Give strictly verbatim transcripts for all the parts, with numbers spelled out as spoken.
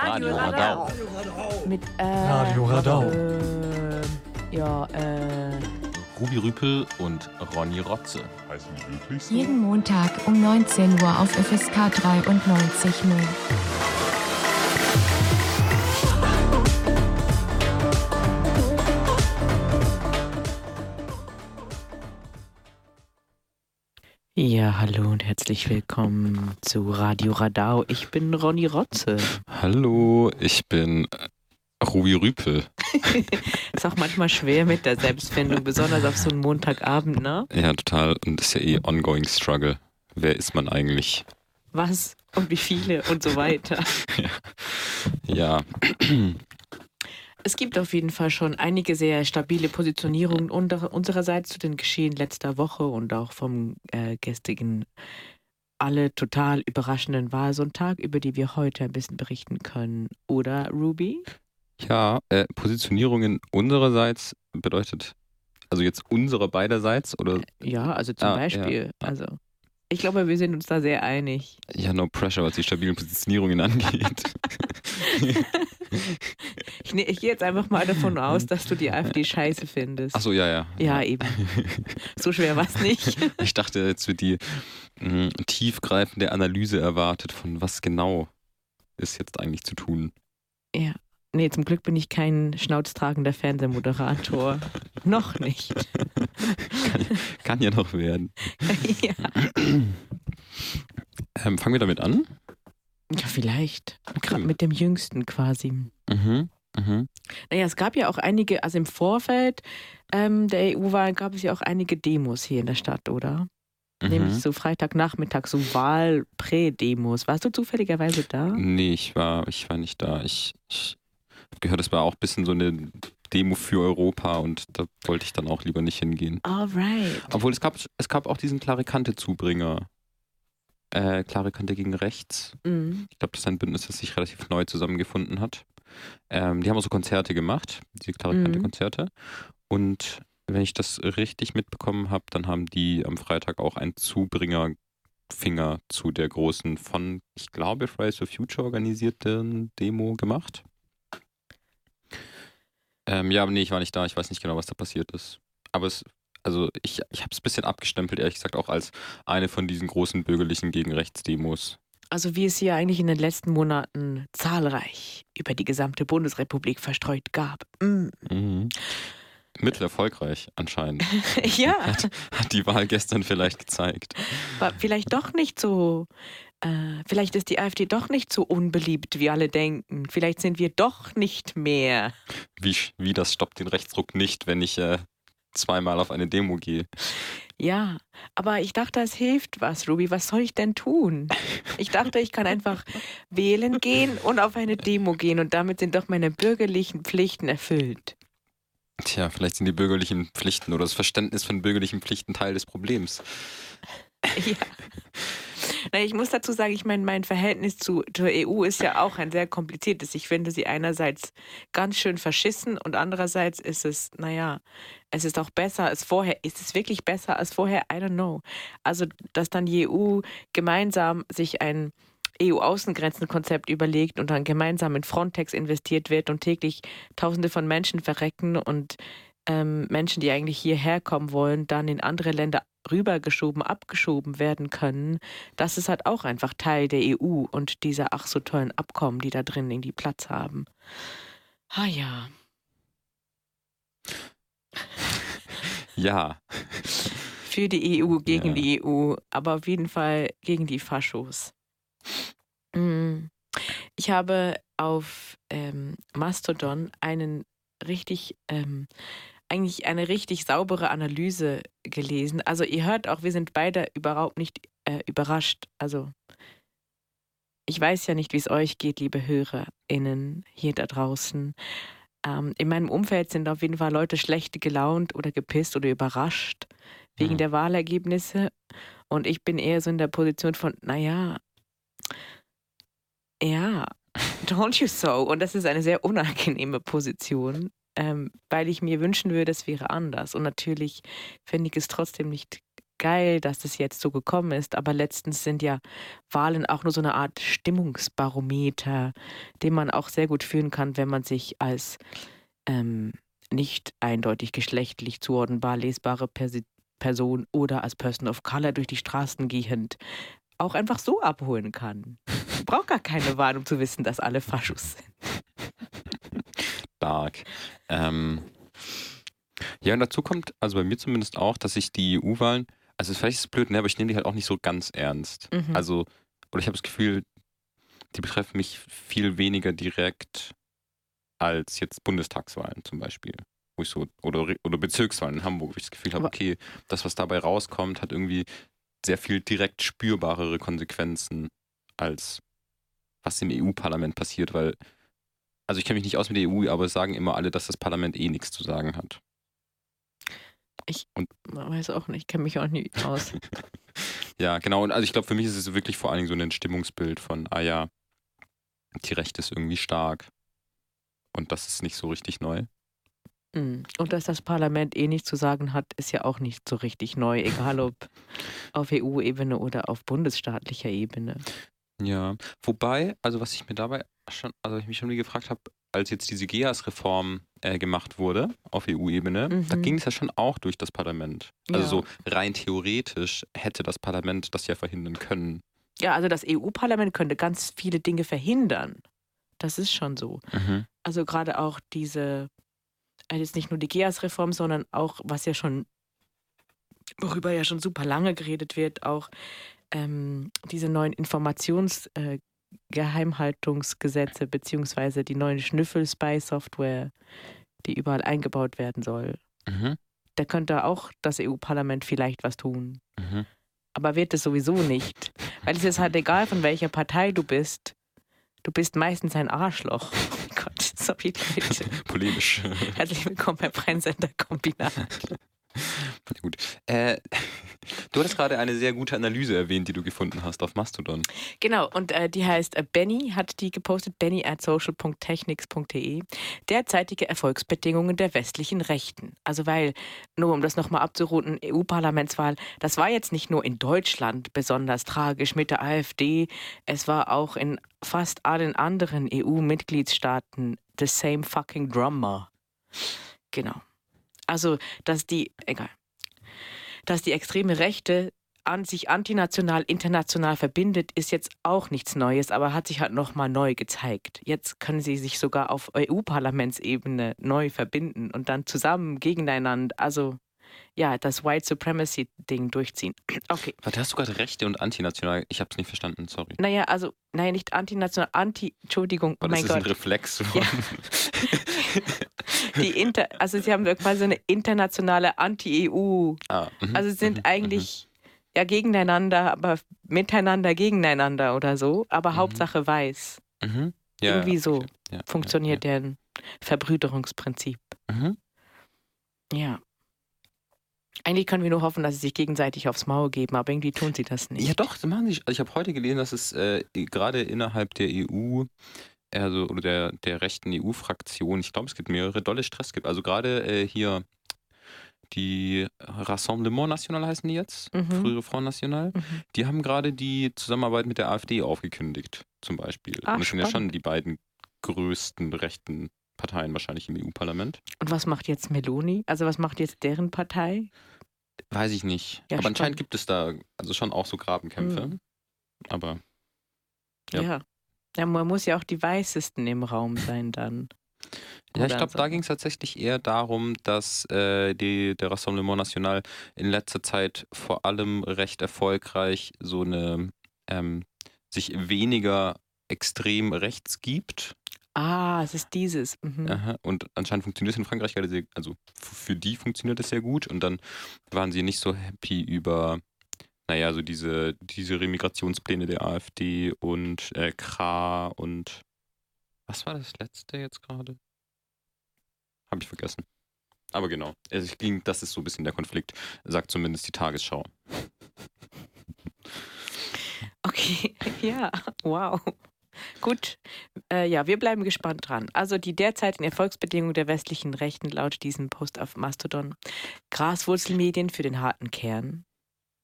Radio Radau. Mit äh, Radio Radau. Äh, ja, äh. Ruby Rüpel und Ronny Rotze. Heißen die wirklich so? Jeden Montag um neunzehn Uhr auf F S K dreiundneunzig Komma null. Ja, hallo und herzlich willkommen zu Radio Radau. Ich bin Ronny Rotze. Hallo, ich bin Ruby Rüpel. Ist auch manchmal schwer mit der Selbstfindung, besonders auf so einen Montagabend, ne? Ja, total. Und das ist ja eh ongoing struggle. Wer ist man eigentlich? Was und wie viele und so weiter. Ja. Es gibt auf jeden Fall schon einige sehr stabile Positionierungen unter, unsererseits zu den Geschehen letzter Woche und auch vom äh, gestrigen, alle total überraschenden Wahlsonntag, über die wir heute ein bisschen berichten können. Oder, Ruby? Ja, äh, Positionierungen unsererseits bedeutet, also jetzt unserer beiderseits, oder? Ja, also zum Ah, Beispiel, ja. also ich glaube, wir sind uns da sehr einig. Ja, no pressure, was die stabilen Positionierungen angeht. Ich, ne, ich gehe jetzt einfach mal davon aus, dass du die AfD scheiße findest. Achso, ja, ja. Ja, eben. So schwer war es nicht. Ich dachte, jetzt wird die mh, tiefgreifende Analyse erwartet, von was genau ist jetzt eigentlich zu tun. Ja. Nee, zum Glück bin ich kein schnauztragender Fernsehmoderator. Noch nicht. kann, kann ja noch werden. Ja. Ähm, fangen wir damit an? Ja, vielleicht. Gerade mit dem Jüngsten quasi. Mhm. Mhm. Naja, es gab ja auch einige, also im Vorfeld ähm, der E U-Wahl gab es ja auch einige Demos hier in der Stadt, oder? Mhm. Nämlich so Freitagnachmittag, so Wahl-Prä-Demos. Warst du zufälligerweise da? Nee, ich war, ich war nicht da. Ich, ich habe gehört, es war auch ein bisschen so eine Demo für Europa und da wollte ich dann auch lieber nicht hingehen. Alright. Obwohl es gab, es gab auch diesen klare Kante-Zubringer. Äh, klare Kante gegen rechts. Mhm. Ich glaube, das ist ein Bündnis, das sich relativ neu zusammengefunden hat. Ähm, die haben auch so Konzerte gemacht, diese klare Mhm. Kante-Konzerte. Und wenn ich das richtig mitbekommen habe, dann haben die am Freitag auch einen Zubringerfinger zu der großen von, ich glaube, Fridays for Future organisierten Demo gemacht. Ähm, ja, aber nee, ich war nicht da. Ich weiß nicht genau, was da passiert ist. Aber es, also ich, ich habe es ein bisschen abgestempelt, ehrlich gesagt, auch als eine von diesen großen bürgerlichen Gegenrechtsdemos. Also wie es hier eigentlich in den letzten Monaten zahlreich über die gesamte Bundesrepublik verstreut gab. Mm. Mhm. Mittelerfolgreich anscheinend. Ja, Hat, hat die Wahl gestern vielleicht gezeigt. war vielleicht doch nicht so, äh, vielleicht ist die AfD doch nicht so unbeliebt, wie alle denken. Vielleicht sind wir doch nicht mehr. Wie, wie das stoppt den Rechtsruck nicht, wenn ich äh, zweimal auf eine Demo gehe. Ja, aber ich dachte, es hilft was, Ruby. Was soll ich denn tun? Ich dachte, ich kann einfach wählen gehen und auf eine Demo gehen und damit sind doch meine bürgerlichen Pflichten erfüllt. Tja, vielleicht sind die bürgerlichen Pflichten oder das Verständnis von bürgerlichen Pflichten Teil des Problems. Ja. Na, ich muss dazu sagen, ich meine, mein Verhältnis zu, zur E U ist ja auch ein sehr kompliziertes. Ich finde sie einerseits ganz schön verschissen und andererseits ist es, naja, es ist auch besser als vorher. Ist es wirklich besser als vorher? I don't know. Also, dass dann die E U gemeinsam sich ein E U-Außengrenzenkonzept überlegt und dann gemeinsam in Frontex investiert wird und täglich Tausende von Menschen verrecken und ähm, Menschen, die eigentlich hierher kommen wollen, dann in andere Länder rübergeschoben, abgeschoben werden können, das ist halt auch einfach Teil der E U und dieser ach so tollen Abkommen, die da drin irgendwie Platz haben. Ah ja. Ja. Für die E U, gegen Ja. die E U, aber auf jeden Fall gegen die Faschos. Mm. Ich habe auf ähm, Mastodon einen richtig, ähm, eigentlich eine richtig saubere Analyse gelesen. Also ihr hört auch, wir sind beide überhaupt nicht äh, überrascht. Also ich weiß ja nicht, wie es euch geht, liebe HörerInnen hier da draußen. Ähm, in meinem Umfeld sind auf jeden Fall Leute schlecht gelaunt oder gepisst oder überrascht wegen Mhm. der Wahlergebnisse. Und ich bin eher so in der Position von, naja, ja, don't you so? Und das ist eine sehr unangenehme Position, ähm, weil ich mir wünschen würde, es wäre anders. Und natürlich finde ich es trotzdem nicht geil, dass das jetzt so gekommen ist, aber letztens sind ja Wahlen auch nur so eine Art Stimmungsbarometer, den man auch sehr gut führen kann, wenn man sich als ähm, nicht eindeutig geschlechtlich zuordnenbar lesbare Persi- Person oder als Person of Color durch die Straßen gehend auch einfach so abholen kann. Braucht gar keine Wahl, um zu wissen, dass alle Faschos sind. Stark. Ähm, ja, und dazu kommt, also bei mir zumindest auch, dass ich die E U-Wahlen, also vielleicht ist es blöd, ne, aber ich nehme die halt auch nicht so ganz ernst. Mhm. Also, oder ich habe das Gefühl, die betreffen mich viel weniger direkt als jetzt Bundestagswahlen zum Beispiel. Wo ich so, oder, Re- oder Bezirkswahlen in Hamburg, wo ich das Gefühl habe, Aber- okay, das, was dabei rauskommt, hat irgendwie sehr viel direkt spürbarere Konsequenzen, als was im E U-Parlament passiert, weil, also ich kenne mich nicht aus mit der E U, aber es sagen immer alle, dass das Parlament eh nichts zu sagen hat. Ich Und- weiß auch nicht, kenne mich auch nicht aus. Ja, genau. Und also ich glaube, für mich ist es wirklich vor allen Dingen so ein Stimmungsbild von, ah ja, die Rechte ist irgendwie stark. Und das ist nicht so richtig neu. Mm. Und dass das Parlament eh nichts zu sagen hat, ist ja auch nicht so richtig neu, egal ob auf E U-Ebene oder auf bundesstaatlicher Ebene. Ja. Wobei, also was ich mir dabei schon, also ich mich schon gefragt habe, als jetzt diese G E A S-Reform äh, gemacht wurde auf E U-Ebene, Mhm. da ging es ja schon auch durch das Parlament. Also Ja. so rein theoretisch hätte das Parlament das ja verhindern können. Ja, also das E U-Parlament könnte ganz viele Dinge verhindern. Das ist schon so. Mhm. Also gerade auch diese, äh, jetzt nicht nur die G E A S-Reform, sondern auch, was ja schon, worüber ja schon super lange geredet wird, auch ähm, diese neuen Informationsgeheimhaltungsgesetze beziehungsweise die neuen Schnüffel-Spy-Software, die überall eingebaut werden soll. Mhm. Da könnte auch das E U-Parlament vielleicht was tun. Mhm. Aber wird es sowieso nicht. Weil es ist halt egal, von welcher Partei du bist. Du bist meistens ein Arschloch. Oh mein Gott, sorry Leute. Polemisch. Herzlich willkommen bei Brennsender-Kombinat. Gut. Äh, du hattest gerade eine sehr gute Analyse erwähnt, die du gefunden hast auf Mastodon. Genau, und äh, die heißt äh, Benny, hat die gepostet, benny at social punkt technics punkt de. Derzeitige Erfolgsbedingungen der westlichen Rechten. Also weil, nur um das nochmal abzurunden, E U-Parlamentswahl, das war jetzt nicht nur in Deutschland besonders tragisch mit der AfD, es war auch in fast allen anderen E U-Mitgliedstaaten the same fucking drummer. Genau. Also, dass die, egal, dass die extreme Rechte an sich antinational, international verbindet, ist jetzt auch nichts Neues, aber hat sich halt nochmal neu gezeigt. Jetzt können sie sich sogar auf E U-Parlamentsebene neu verbinden und dann zusammen gegeneinander, also ja, das White Supremacy-Ding durchziehen. Okay. Warte, hast du gerade Rechte und antinational? Ich habe es nicht verstanden, sorry. Naja, also, nein, nicht antinational, anti, Entschuldigung, oh War mein das ist ein Gott. Reflex. Ja. Die Inter, also sie haben quasi eine internationale Anti-E U. Ah, mhm, Also sie sind mhm, eigentlich ja gegeneinander, aber miteinander gegeneinander oder so. Aber Mhm. Hauptsache weiß. mhm. Ja, Irgendwie ja, so okay. Ja, funktioniert deren Verbrüderungsprinzip. Ja, ja. Mhm. Ja. Eigentlich können wir nur hoffen, dass sie sich gegenseitig aufs Maul geben, aber irgendwie tun sie das nicht. Ja, doch, das machen sie. Also ich habe heute gelesen, dass es äh, gerade innerhalb der E U, also oder der, der rechten E U-Fraktion, ich glaube, es gibt mehrere dolle Stress gibt. Also gerade äh, hier die Rassemblement National heißen die jetzt, Mhm. frühere Front National, Mhm. die haben gerade die Zusammenarbeit mit der AfD aufgekündigt, zum Beispiel. Ah, Und das sind ja schon spannend. die beiden größten rechten Parteien wahrscheinlich im E U-Parlament. Und was macht jetzt Meloni? Also was macht jetzt deren Partei? Weiß ich nicht. Ja, Aber anscheinend spannend. gibt es da also schon auch so Grabenkämpfe. Mhm. Aber Ja. Ja. Ja, man muss ja auch die Weißesten im Raum sein dann. ja, ich Oder glaube, so. da ging es tatsächlich eher darum, dass äh, die, der Rassemblement National in letzter Zeit vor allem recht erfolgreich so eine ähm, sich weniger extrem rechts gibt. Ah, es ist dieses. Mhm. Aha. Und anscheinend funktioniert es in Frankreich gerade sehr, also f- für die funktioniert es sehr gut. Und dann waren sie nicht so happy über, naja, so diese, diese Remigrationspläne der AfD und äh, Kra und was war das letzte jetzt gerade? Habe ich vergessen. Aber genau, es ging, das ist so ein bisschen der Konflikt, sagt zumindest die Tagesschau. Okay, ja, wow. Gut, äh, ja, wir bleiben gespannt dran. Also die derzeitigen Erfolgsbedingungen der westlichen Rechten laut diesem Post auf Mastodon. Graswurzelmedien für den harten Kern.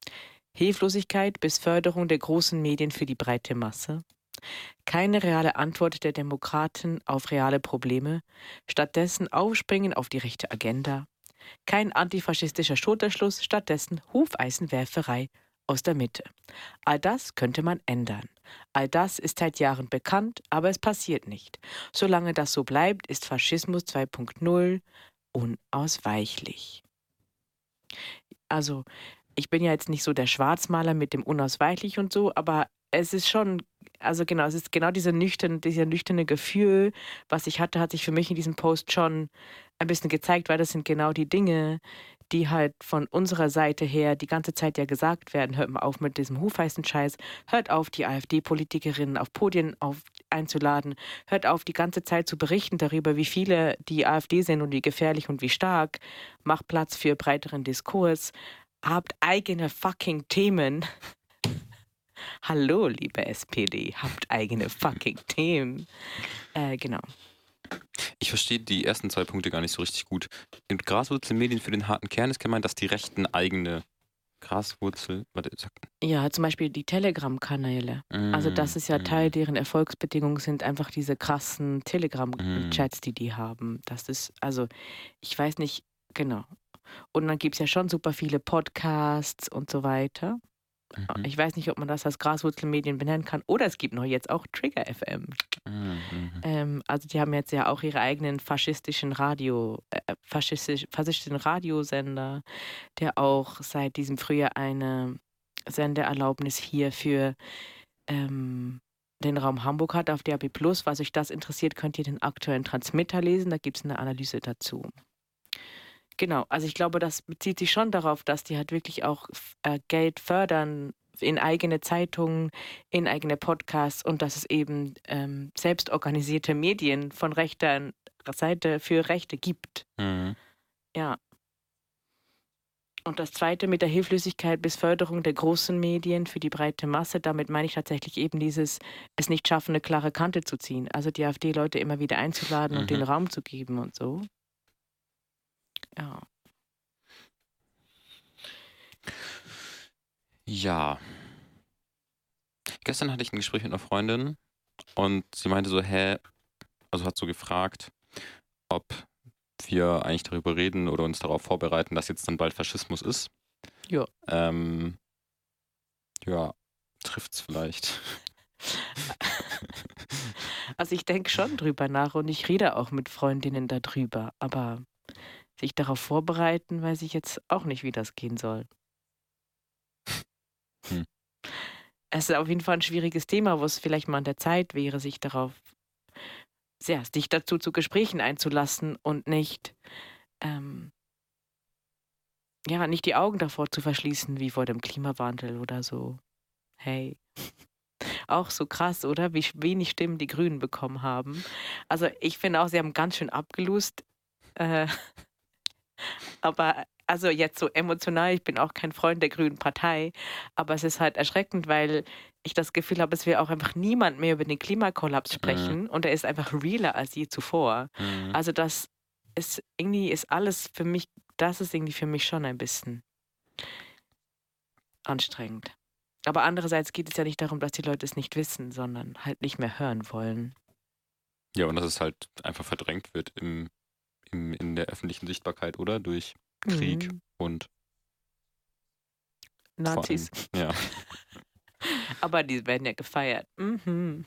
Hilflosigkeit bis Förderung der großen Medien für die breite Masse. Keine reale Antwort der Demokraten auf reale Probleme, stattdessen Aufspringen auf die rechte Agenda. Kein antifaschistischer Schulterschluss, stattdessen Hufeisenwerferei aus der Mitte. All das könnte man ändern. All das ist seit Jahren bekannt, aber es passiert nicht. Solange das so bleibt, ist Faschismus zwei Punkt null unausweichlich. Also, ich bin ja jetzt nicht so der Schwarzmaler mit dem unausweichlich und so, aber es ist schon, also genau, es ist genau diese nüchtern, dieser nüchterne Gefühl, was ich hatte, hat sich für mich in diesem Post schon ein bisschen gezeigt, weil das sind genau die Dinge, die halt von unserer Seite her die ganze Zeit ja gesagt werden. Hört mal auf mit diesem Hufeisen-Scheiß, hört auf, die AfD-Politikerinnen auf Podien auf, einzuladen, hört auf, die ganze Zeit zu berichten darüber, wie viele die AfD sind und wie gefährlich und wie stark, macht Platz für breiteren Diskurs, habt eigene fucking Themen. Hallo, liebe S P D, habt eigene fucking Themen. Äh, genau. Ich verstehe die ersten zwei Punkte gar nicht so richtig gut. In Graswurzelmedien für den harten Kern ist gemeint, dass die Rechten eigene Graswurzel... Warte, sag... Ja, zum Beispiel die Telegram-Kanäle. Mm, also das ist ja mm, Teil deren Erfolgsbedingungen, sind einfach diese krassen Telegram-Chats, die die haben. Das ist, also ich weiß nicht, genau. Und dann gibt es ja schon super viele Podcasts und so weiter. mhm, Ich weiß nicht, ob man das als Graswurzelmedien benennen kann. Oder es gibt noch jetzt auch Trigger F M. mhm, mhm. Ähm, also die haben jetzt ja auch ihre eigenen faschistischen Radio, äh, faschistisch, faschistischen Radiosender, der auch seit diesem Frühjahr eine Sendeerlaubnis hier für ähm, den Raum Hamburg hat auf D A B plus. Was euch das interessiert, könnt ihr den aktuellen Transmitter lesen. Da gibt es eine Analyse dazu. Genau, also ich glaube, das bezieht sich schon darauf, dass die halt wirklich auch äh, Geld fördern in eigene Zeitungen, in eigene Podcasts und dass es eben ähm, selbstorganisierte Medien von rechter Seite für Rechte gibt. Mhm. Ja. Und das Zweite mit der Hilflosigkeit bis Förderung der großen Medien für die breite Masse, damit meine ich tatsächlich eben dieses, es nicht schaffen, eine klare Kante zu ziehen. Also die AfD-Leute immer wieder einzuladen und Mhm. den Raum zu geben und so. Ja. Ja. Gestern hatte ich ein Gespräch mit einer Freundin und sie meinte so, hä, also hat so gefragt, ob wir eigentlich darüber reden oder uns darauf vorbereiten, dass jetzt dann bald Faschismus ist. Ja. Ähm, ja, trifft's vielleicht. Also ich denke schon drüber nach und ich rede auch mit Freundinnen darüber, aber sich darauf vorbereiten, weiß ich jetzt auch nicht, wie das gehen soll. Hm. Es ist auf jeden Fall ein schwieriges Thema, wo es vielleicht mal an der Zeit wäre, sich darauf, ja, sich dazu zu Gesprächen einzulassen und nicht, ähm, ja, nicht die Augen davor zu verschließen, wie vor dem Klimawandel oder so. Hey. Auch so krass, oder? Wie wenig Stimmen die Grünen bekommen haben. Also ich finde auch, sie haben ganz schön abgelust. Äh, aber also jetzt so emotional, ich bin auch kein Freund der Grünen Partei, aber es ist halt erschreckend, weil ich das Gefühl habe, es will auch einfach niemand mehr über den Klimakollaps sprechen Mhm. und er ist einfach realer als je zuvor. Mhm. Also das ist irgendwie ist alles für mich, das ist irgendwie für mich schon ein bisschen anstrengend. Aber andererseits geht es ja nicht darum, dass die Leute es nicht wissen, sondern halt nicht mehr hören wollen. Ja, und dass es halt einfach verdrängt wird im, im, in der öffentlichen Sichtbarkeit, oder? Durch Krieg Mhm. und Nazis. vor allem, ja. Aber die werden ja gefeiert. Mhm.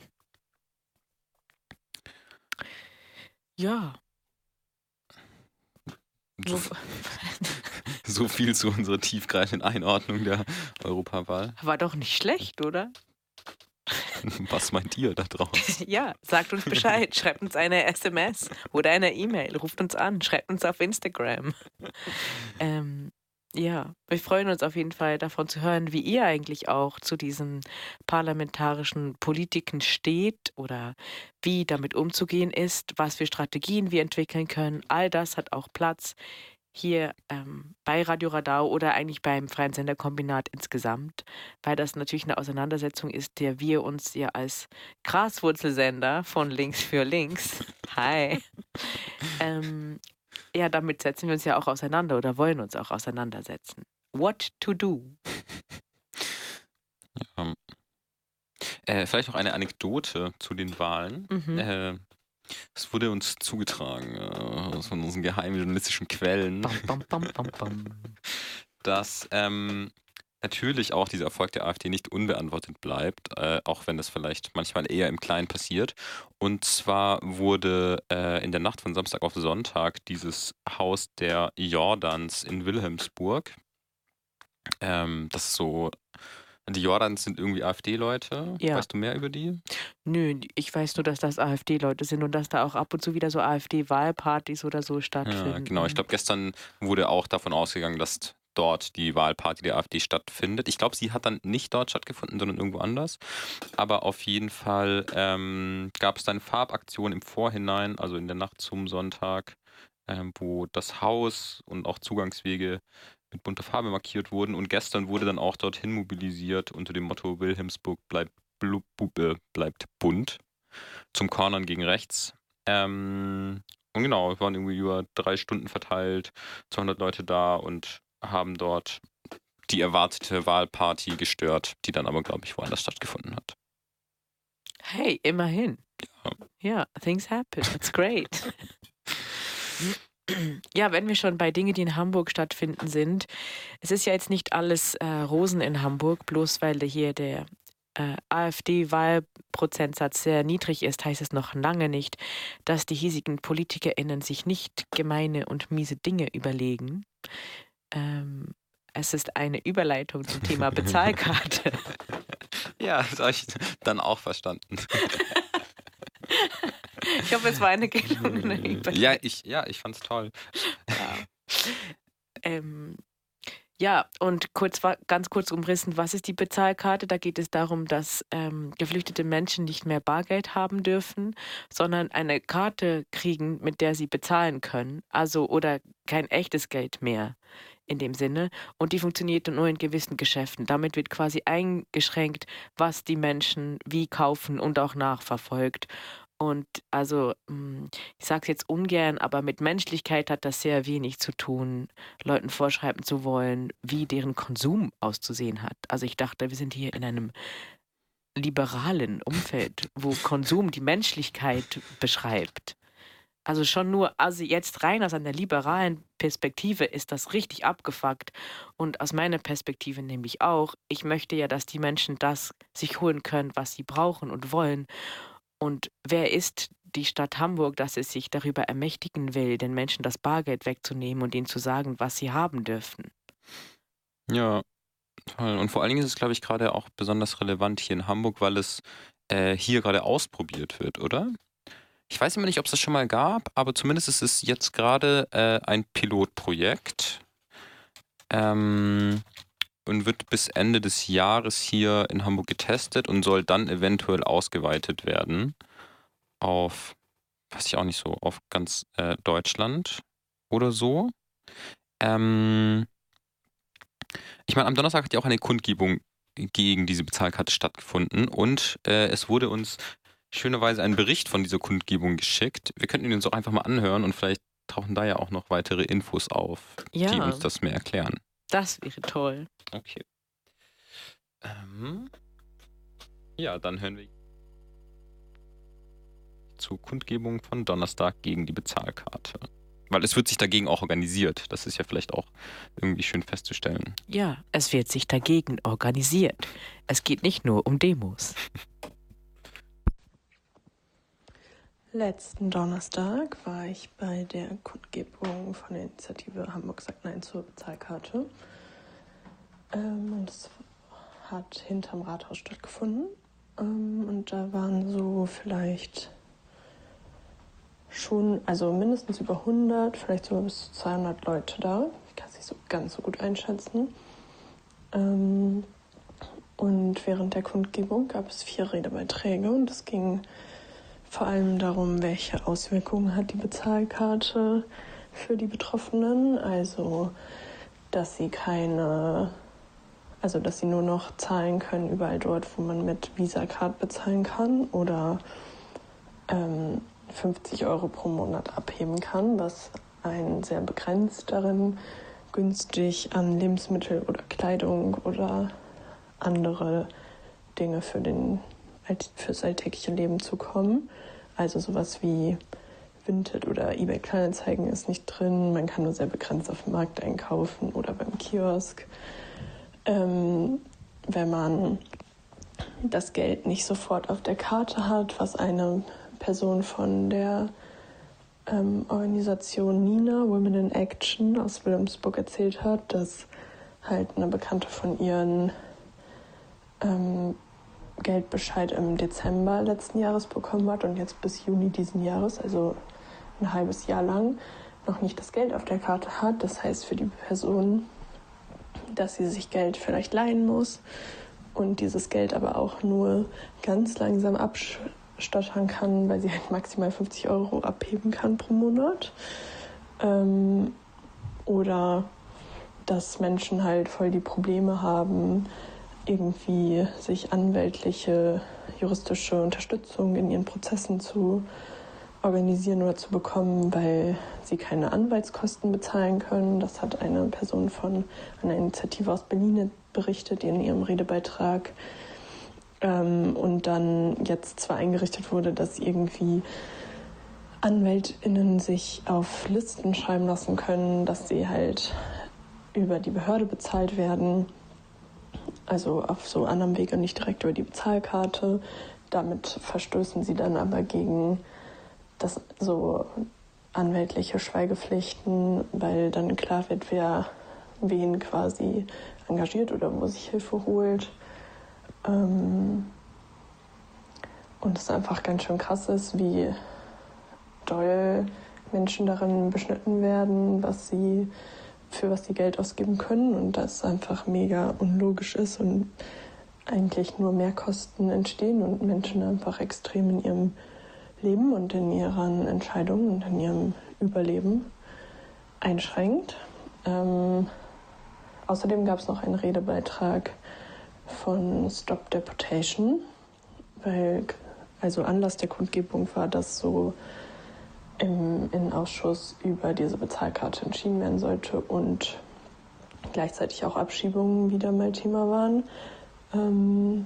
Ja. So, Wo- so viel zu unserer tiefgreifenden Einordnung der Europawahl. War doch nicht schlecht, oder? Was meint ihr da draußen? Ja, sagt uns Bescheid. Schreibt uns eine S M S oder eine E-Mail. Ruft uns an. Schreibt uns auf Instagram. Ähm, ja, wir freuen uns auf jeden Fall davon zu hören, wie ihr eigentlich auch zu diesen parlamentarischen Politiken steht oder wie damit umzugehen ist, was für Strategien wir entwickeln können. All das hat auch Platz hier ähm, bei Radio Radau oder eigentlich beim Freien Senderkombinat insgesamt, weil das natürlich eine Auseinandersetzung ist, der wir uns ja als Graswurzelsender von Links für Links, hi, ähm, ja, damit setzen wir uns ja auch auseinander oder wollen uns auch auseinandersetzen. What to do? Äh, vielleicht noch eine Anekdote zu den Wahlen. Mhm. Äh, es wurde uns zugetragen äh, von unseren geheimen journalistischen Quellen, Bam, bam, bam, bam, bam. dass ähm, natürlich auch dieser Erfolg der AfD nicht unbeantwortet bleibt, äh, auch wenn das vielleicht manchmal eher im Kleinen passiert. Und zwar wurde äh, in der Nacht von Samstag auf Sonntag dieses Haus der Jordans in Wilhelmsburg, ähm, das ist so, die Jordans sind irgendwie AfD-Leute. Ja. Weißt du mehr über die? Nö, ich weiß nur, dass das AfD-Leute sind und dass da auch ab und zu wieder so AfD-Wahlpartys oder so stattfinden. Ja, genau. Ich glaube, gestern wurde auch davon ausgegangen, dass dort die Wahlparty der AfD stattfindet. Ich glaube, sie hat dann nicht dort stattgefunden, sondern irgendwo anders. Aber auf jeden Fall ähm, gab es dann Farbaktionen im Vorhinein, also in der Nacht zum Sonntag, ähm, wo das Haus und auch Zugangswege mit bunter Farbe markiert wurden. Und gestern wurde dann auch dorthin mobilisiert unter dem Motto Wilhelmsburg bleibt, blub, äh, bleibt bunt zum Cornern gegen rechts. Ähm, und genau, es waren irgendwie über drei Stunden verteilt, zweihundert Leute da und haben dort die erwartete Wahlparty gestört, die dann aber, glaube ich, woanders stattgefunden hat. Hey, immerhin. Ja. Ja, things happen. That's great. Ja, wenn wir schon bei Dingen, die in Hamburg stattfinden, sind, es ist ja jetzt nicht alles äh, Rosen in Hamburg, bloß weil hier der äh, AfD-Wahlprozentsatz sehr niedrig ist, heißt es noch lange nicht, dass die hiesigen PolitikerInnen sich nicht gemeine und miese Dinge überlegen. Ähm, es ist eine Überleitung zum Thema Bezahlkarte. Ja, das habe ich dann auch verstanden. Ich hoffe, es war eine gelungene Überleitung. Ja, ich, ja, ich fand's toll. Ja. Ähm, ja, und kurz, ganz kurz umrissen, was ist die Bezahlkarte? Da geht es darum, dass ähm, geflüchtete Menschen nicht mehr Bargeld haben dürfen, sondern eine Karte kriegen, mit der sie bezahlen können. Also, oder kein echtes Geld mehr in dem Sinne. Und die funktioniert nur in gewissen Geschäften. Damit wird quasi eingeschränkt, was die Menschen wie kaufen und auch nachverfolgt. Und also, ich sage es jetzt ungern, aber mit Menschlichkeit hat das sehr wenig zu tun, Leuten vorschreiben zu wollen, wie deren Konsum auszusehen hat. Also ich dachte, wir sind hier in einem liberalen Umfeld, wo Konsum die Menschlichkeit beschreibt. Also schon nur, also jetzt rein aus einer liberalen Perspektive ist das richtig abgefuckt. Und aus meiner Perspektive nämlich auch, ich möchte ja, dass die Menschen das sich holen können, was sie brauchen und wollen. Und wer ist die Stadt Hamburg, dass es sich darüber ermächtigen will, den Menschen das Bargeld wegzunehmen und ihnen zu sagen, was sie haben dürfen? Ja, toll. Und vor allen Dingen ist es, glaube ich, gerade auch besonders relevant hier in Hamburg, weil es äh, hier gerade ausprobiert wird, oder? Ich weiß immer nicht, ob es das schon mal gab, aber zumindest ist es jetzt gerade äh, ein Pilotprojekt ähm, und wird bis Ende des Jahres hier in Hamburg getestet und soll dann eventuell ausgeweitet werden auf, weiß ich auch nicht so, auf ganz äh, Deutschland oder so. Ähm, ich meine, am Donnerstag hat ja auch eine Kundgebung gegen diese Bezahlkarte stattgefunden und äh, es wurde uns schönerweise ein Bericht von dieser Kundgebung geschickt. Wir könnten ihn uns auch einfach mal anhören und vielleicht tauchen da ja auch noch weitere Infos auf, Ja. die uns das mehr erklären. Das wäre toll. Okay. Ähm, ja, dann hören wir zur Kundgebung von Donnerstag gegen die Bezahlkarte. Weil es wird sich dagegen auch organisiert. Das ist ja vielleicht auch irgendwie schön festzustellen. Ja, es wird sich dagegen organisiert. Es geht nicht nur um Demos. Letzten Donnerstag war ich bei der Kundgebung von der Initiative Hamburg sagt Nein zur Bezahlkarte. Ähm, und es hat hinterm Rathaus stattgefunden. Ähm, und da waren so vielleicht schon, also mindestens über hundert, vielleicht sogar bis zu zweihundert Leute da. Ich kann es nicht so ganz so gut einschätzen. Ähm, und während der Kundgebung gab es vier Redebeiträge und es ging vor allem darum, welche Auswirkungen hat die Bezahlkarte für die Betroffenen. Also, dass sie keine, also dass sie nur noch zahlen können überall dort, wo man mit Visa-Card bezahlen kann oder ähm, fünfzig Euro pro Monat abheben kann, was einen sehr begrenzt darin günstig an Lebensmittel oder Kleidung oder andere Dinge für den halt fürs alltägliche Leben zu kommen. Also sowas wie Vinted oder eBay Kleinanzeigen ist nicht drin. Man kann nur sehr begrenzt auf dem Markt einkaufen oder beim Kiosk. Ähm, wenn man das Geld nicht sofort auf der Karte hat, was eine Person von der ähm, Organisation Nina, Women in Action aus Wilhelmsburg erzählt hat, dass halt eine Bekannte von ihren ähm, Geldbescheid im Dezember letzten Jahres bekommen hat und jetzt bis Juni diesen Jahres, also ein halbes Jahr lang, noch nicht das Geld auf der Karte hat. Das heißt für die Person, dass sie sich Geld vielleicht leihen muss und dieses Geld aber auch nur ganz langsam abstottern kann, weil sie halt maximal fünfzig Euro abheben kann pro Monat. Ähm, oder dass Menschen halt voll die Probleme haben, irgendwie sich anwältliche, juristische Unterstützung in ihren Prozessen zu organisieren oder zu bekommen, weil sie keine Anwaltskosten bezahlen können. Das hat eine Person von einer Initiative aus Berlin berichtet in ihrem Redebeitrag. Ähm, und dann jetzt zwar eingerichtet wurde, dass irgendwie AnwältInnen sich auf Listen schreiben lassen können, dass sie halt über die Behörde bezahlt werden, also auf so anderem Wege, nicht direkt über die Bezahlkarte. Damit verstößen sie dann aber gegen das so anwältliche Schweigepflichten, weil dann klar wird, wer wen quasi engagiert oder wo sich Hilfe holt. Ähm und es einfach ganz schön krass ist, wie doll Menschen darin beschnitten werden, was sie für was sie Geld ausgeben können und das einfach mega unlogisch ist und eigentlich nur Mehrkosten entstehen und Menschen einfach extrem in ihrem Leben und in ihren Entscheidungen und in ihrem Überleben einschränkt. Ähm, außerdem gab es noch einen Redebeitrag von Stop Deportation, weil also Anlass der Kundgebung war, dass so im Innenausschuss über diese Bezahlkarte entschieden werden sollte und gleichzeitig auch Abschiebungen wieder mal Thema waren. Ähm,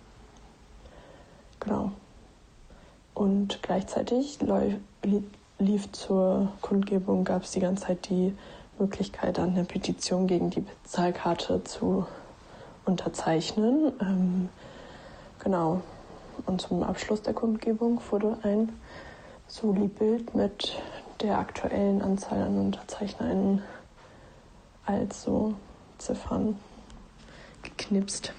genau. Und gleichzeitig lief zur Kundgebung, gab es die ganze Zeit die Möglichkeit, an der Petition gegen die Bezahlkarte zu unterzeichnen. Ähm, genau. Und zum Abschluss der Kundgebung wurde ein Soli-Bild mit der aktuellen Anzahl an UnterzeichnerInnen als so Ziffern geknipst.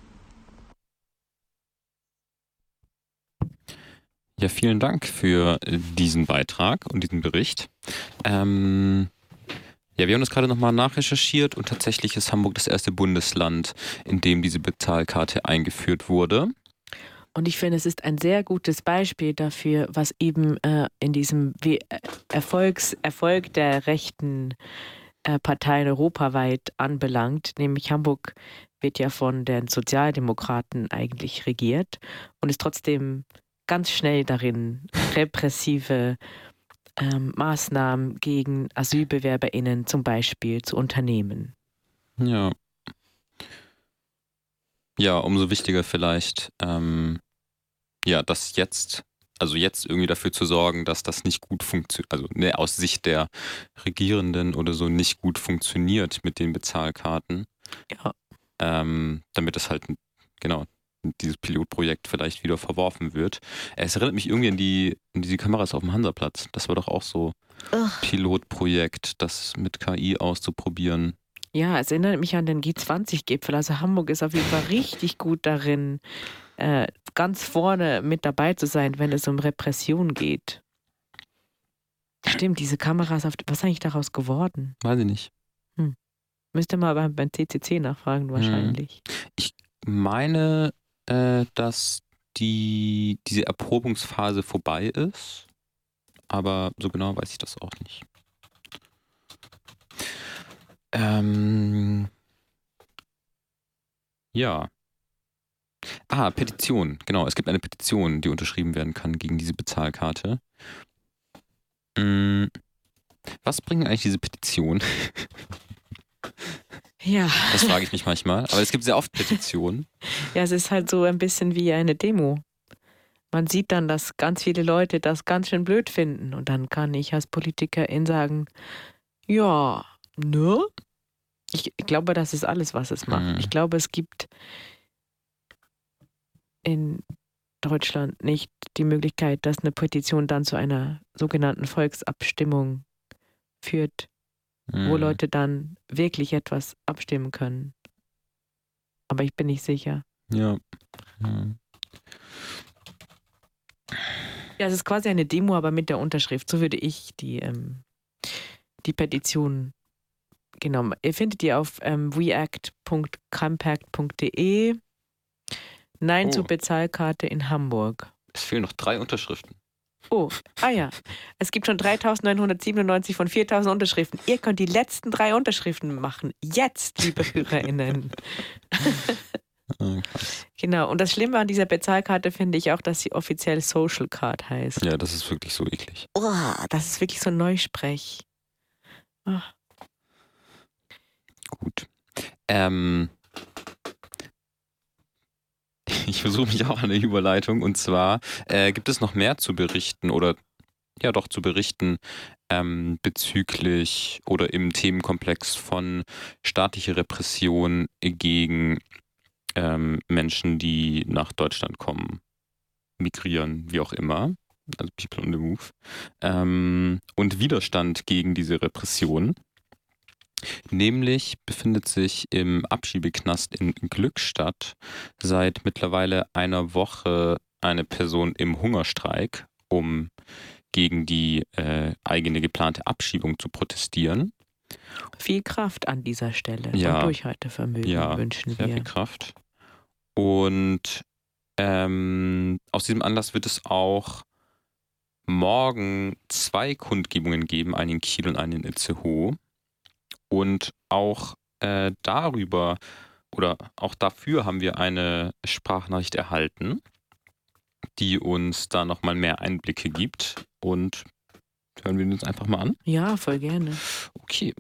Ja, vielen Dank für diesen Beitrag und diesen Bericht. Ähm, ja, wir haben das gerade nochmal nachrecherchiert und tatsächlich ist Hamburg das erste Bundesland, in dem diese Bezahlkarte eingeführt wurde. Und ich finde, es ist ein sehr gutes Beispiel dafür, was eben äh, in diesem We- Erfolgs- Erfolg der rechten äh, Parteien europaweit anbelangt. Nämlich Hamburg wird ja von den Sozialdemokraten eigentlich regiert und ist trotzdem ganz schnell darin, repressive ähm, Maßnahmen gegen AsylbewerberInnen zum Beispiel zu unternehmen. Ja. Ja, umso wichtiger vielleicht, ähm, ja, dass jetzt, also jetzt irgendwie dafür zu sorgen, dass das nicht gut funktioniert, also ne, aus Sicht der Regierenden oder so nicht gut funktioniert mit den Bezahlkarten. Ja. Ähm, damit das halt, genau, dieses Pilotprojekt vielleicht wieder verworfen wird. Es erinnert mich irgendwie an die, an diese Kameras auf dem Hansaplatz. Das war doch auch so ein Pilotprojekt, das mit K I auszuprobieren. Ja, es erinnert mich an den G zwanzig Gipfel. Also Hamburg ist auf jeden Fall richtig gut darin, äh, ganz vorne mit dabei zu sein, wenn es um Repression geht. Stimmt, diese Kameras, auf, was ist eigentlich daraus geworden? Weiß ich nicht. Hm. Müsste mal beim, beim C C C nachfragen wahrscheinlich. Ich meine, äh, dass die, diese Erprobungsphase vorbei ist, aber so genau weiß ich das auch nicht. Ähm, ja. Ah, Petition. Genau, es gibt eine Petition, die unterschrieben werden kann gegen diese Bezahlkarte. Hm, was bringen eigentlich diese Petitionen? Ja. Das frage ich mich manchmal. Aber es gibt sehr oft Petitionen. Ja, es ist halt so ein bisschen wie eine Demo. man sieht dann, dass ganz viele Leute das ganz schön blöd finden. Und dann kann ich als Politikerin sagen, ja, ne? Ich, ich glaube, das ist alles, was es macht. Mhm. Ich glaube, es gibt in Deutschland nicht die Möglichkeit, dass eine Petition dann zu einer sogenannten Volksabstimmung führt, wo Mhm. Leute dann wirklich etwas abstimmen können. Aber ich bin nicht sicher. Ja. Mhm. Ja, es ist quasi eine Demo, aber mit der Unterschrift. So würde ich die, ähm, die Petition genommen. Ihr findet die auf ähm, weact punkt campact punkt de. Nein Oh. zur Bezahlkarte in Hamburg. Es fehlen noch drei Unterschriften. Oh, ah ja. Es gibt schon dreitausendneunhundertsiebenundneunzig von viertausend Unterschriften. Ihr könnt die letzten drei Unterschriften machen. Jetzt, liebe HörerInnen. Ah, krass. Genau. Und das Schlimme an dieser Bezahlkarte finde ich auch, dass sie offiziell Social Card heißt. Ja, das ist wirklich so eklig. Oh, das ist wirklich so ein Neusprech. Oh. Gut. Ähm, ich versuche mich auch an der Überleitung. Und zwar äh, gibt es noch mehr zu berichten oder ja doch zu berichten ähm, bezüglich oder im Themenkomplex von staatlicher Repression gegen ähm, Menschen, die nach Deutschland kommen, migrieren, wie auch immer. Also People on the Move. Ähm, und Widerstand gegen diese Repression. Nämlich befindet sich im Abschiebeknast in Glückstadt seit mittlerweile einer Woche eine Person im Hungerstreik, um gegen die äh, eigene geplante Abschiebung zu protestieren. Viel Kraft an dieser Stelle Ja. und Durchhaltevermögen Ja, wünschen sehr viel wir. Kraft. Und ähm, aus diesem Anlass wird es auch morgen zwei Kundgebungen geben, eine in Kiel und eine in Itzehoe. Und auch äh, darüber oder auch dafür haben wir eine Sprachnachricht erhalten, die uns da nochmal mehr Einblicke gibt. Und hören wir uns einfach mal an. Ja, voll gerne. Okay.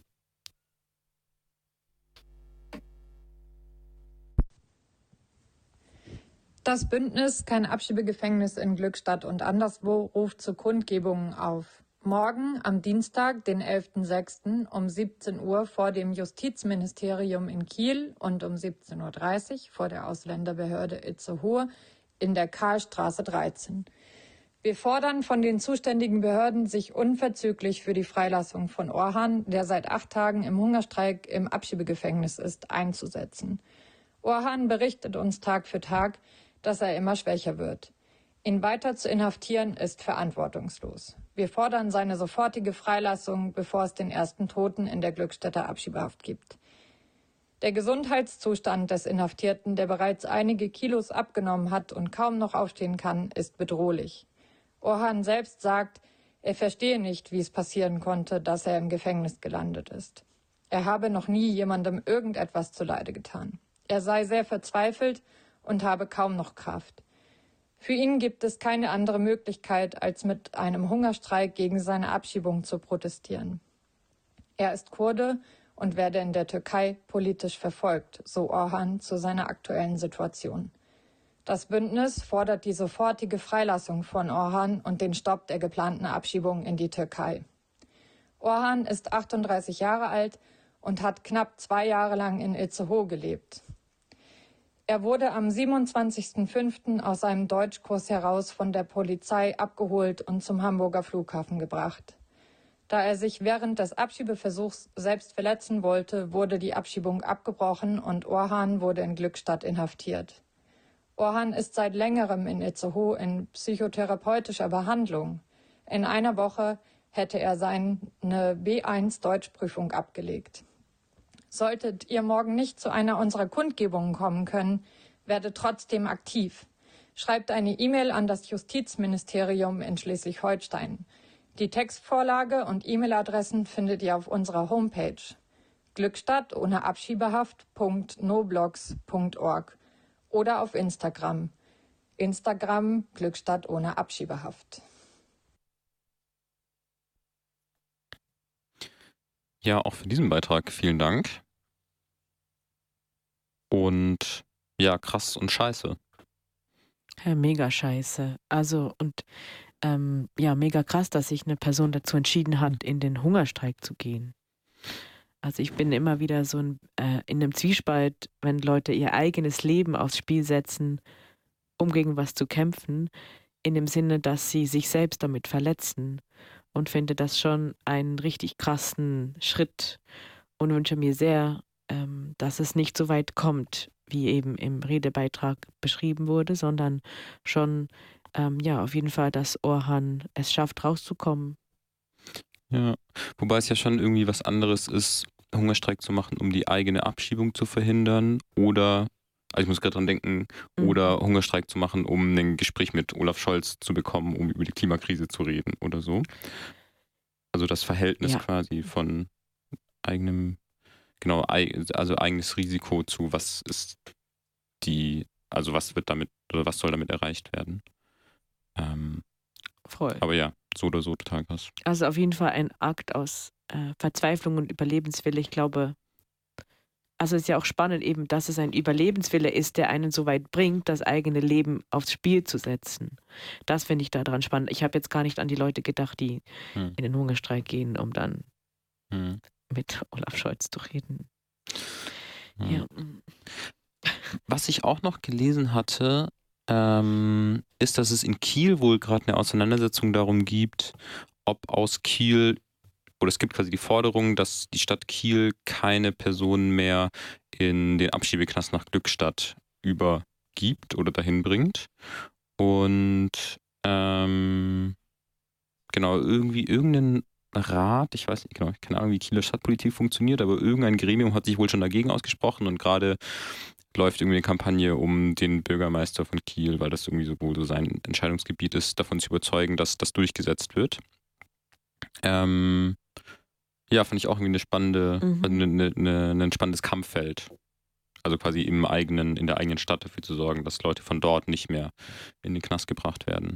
Das Bündnis Kein Abschiebegefängnis in Glückstadt und anderswo ruft zu Kundgebungen auf. Morgen, am Dienstag, den elften sechsten um siebzehn Uhr vor dem Justizministerium in Kiel und um siebzehn Uhr dreißig vor der Ausländerbehörde Itzehoe in der Karlstraße dreizehn. Wir fordern von den zuständigen Behörden, sich unverzüglich für die Freilassung von Orhan, der seit acht Tagen im Hungerstreik im Abschiebegefängnis ist, einzusetzen. Orhan berichtet uns Tag für Tag, dass er immer schwächer wird. Ihn weiter zu inhaftieren ist verantwortungslos. Wir fordern seine sofortige Freilassung, bevor es den ersten Toten in der Glückstädter Abschiebehaft gibt. Der Gesundheitszustand des Inhaftierten, der bereits einige Kilos abgenommen hat und kaum noch aufstehen kann, ist bedrohlich. Orhan selbst sagt, er verstehe nicht, wie es passieren konnte, dass er im Gefängnis gelandet ist. Er habe noch nie jemandem irgendetwas zuleide getan. Er sei sehr verzweifelt und habe kaum noch Kraft. Für ihn gibt es keine andere Möglichkeit, als mit einem Hungerstreik gegen seine Abschiebung zu protestieren. Er ist Kurde und werde in der Türkei politisch verfolgt, so Orhan zu seiner aktuellen Situation. Das Bündnis fordert die sofortige Freilassung von Orhan und den Stopp der geplanten Abschiebung in die Türkei. Orhan ist achtunddreißig Jahre alt und hat knapp zwei Jahre lang in Itzehoe gelebt. Er wurde am siebenundzwanzigsten fünften aus seinem Deutschkurs heraus von der Polizei abgeholt und zum Hamburger Flughafen gebracht. Da er sich während des Abschiebeversuchs selbst verletzen wollte, wurde die Abschiebung abgebrochen und Orhan wurde in Glückstadt inhaftiert. Orhan ist seit längerem in Itzehoe in psychotherapeutischer Behandlung. In einer Woche hätte er seine B eins Deutschprüfung abgelegt. Solltet ihr morgen nicht zu einer unserer Kundgebungen kommen können, werdet trotzdem aktiv. Schreibt eine E-Mail an das Justizministerium in Schleswig-Holstein. Die Textvorlage und E-Mail-Adressen findet ihr auf unserer Homepage glückstadt ohne Abschiebehaft punkt noblogs punkt org oder auf Instagram. Instagram Glückstadt ohne Abschiebehaft. Ja, auch für diesen Beitrag vielen Dank. Und ja, krass und scheiße. Ja, mega scheiße. Also und ähm, ja, mega krass, dass sich eine Person dazu entschieden hat, in den Hungerstreik zu gehen. Also ich bin immer wieder so ein, äh, in einem Zwiespalt, wenn Leute ihr eigenes Leben aufs Spiel setzen, um gegen was zu kämpfen, in dem Sinne, dass sie sich selbst damit verletzen, und finde das schon einen richtig krassen Schritt und wünsche mir sehr, ähm, dass es nicht so weit kommt, wie eben im Redebeitrag beschrieben wurde, sondern schon, ähm, ja, auf jeden Fall, dass Orhan es schafft, rauszukommen. Ja, wobei es ja schon irgendwie was anderes ist, Hungerstreik zu machen, um die eigene Abschiebung zu verhindern, oder, also ich muss gerade dran denken, Mhm. oder Hungerstreik zu machen, um ein Gespräch mit Olaf Scholz zu bekommen, um über die Klimakrise zu reden oder so. Also das Verhältnis Ja. quasi von eigenem, genau, ei- also eigenes Risiko zu, was ist die, also was wird damit, oder was soll damit erreicht werden. Ähm, Voll. aber ja, so oder so total krass. Also auf jeden Fall ein Akt aus äh, Verzweiflung und Überlebenswille. Ich glaube, also es ist ja auch spannend eben, dass es ein Überlebenswille ist, der einen so weit bringt, das eigene Leben aufs Spiel zu setzen. Das finde ich daran spannend. Ich habe jetzt gar nicht an die Leute gedacht, die Hm. in den Hungerstreik gehen, um dann Hm. mit Olaf Scholz zu reden. Hm. Ja. mm. Was ich auch noch gelesen hatte, ähm, ist, dass es in Kiel wohl gerade eine Auseinandersetzung darum gibt, ob aus Kiel, oder es gibt quasi die Forderung, dass die Stadt Kiel keine Personen mehr in den Abschiebeknast nach Glückstadt übergibt oder dahin bringt. Und ähm, genau, irgendwie irgendein Rat, ich weiß nicht genau, keine Ahnung, wie Kieler Stadtpolitik funktioniert, aber irgendein Gremium hat sich wohl schon dagegen ausgesprochen, und gerade läuft irgendwie eine Kampagne, um den Bürgermeister von Kiel, weil das irgendwie so wohl so sein Entscheidungsgebiet ist, davon zu überzeugen, dass das durchgesetzt wird. Ähm, ja, fand ich auch irgendwie eine spannende, Mhm. also eine, eine, ein spannendes Kampffeld. Also quasi im eigenen, in der eigenen Stadt dafür zu sorgen, dass Leute von dort nicht mehr in den Knast gebracht werden.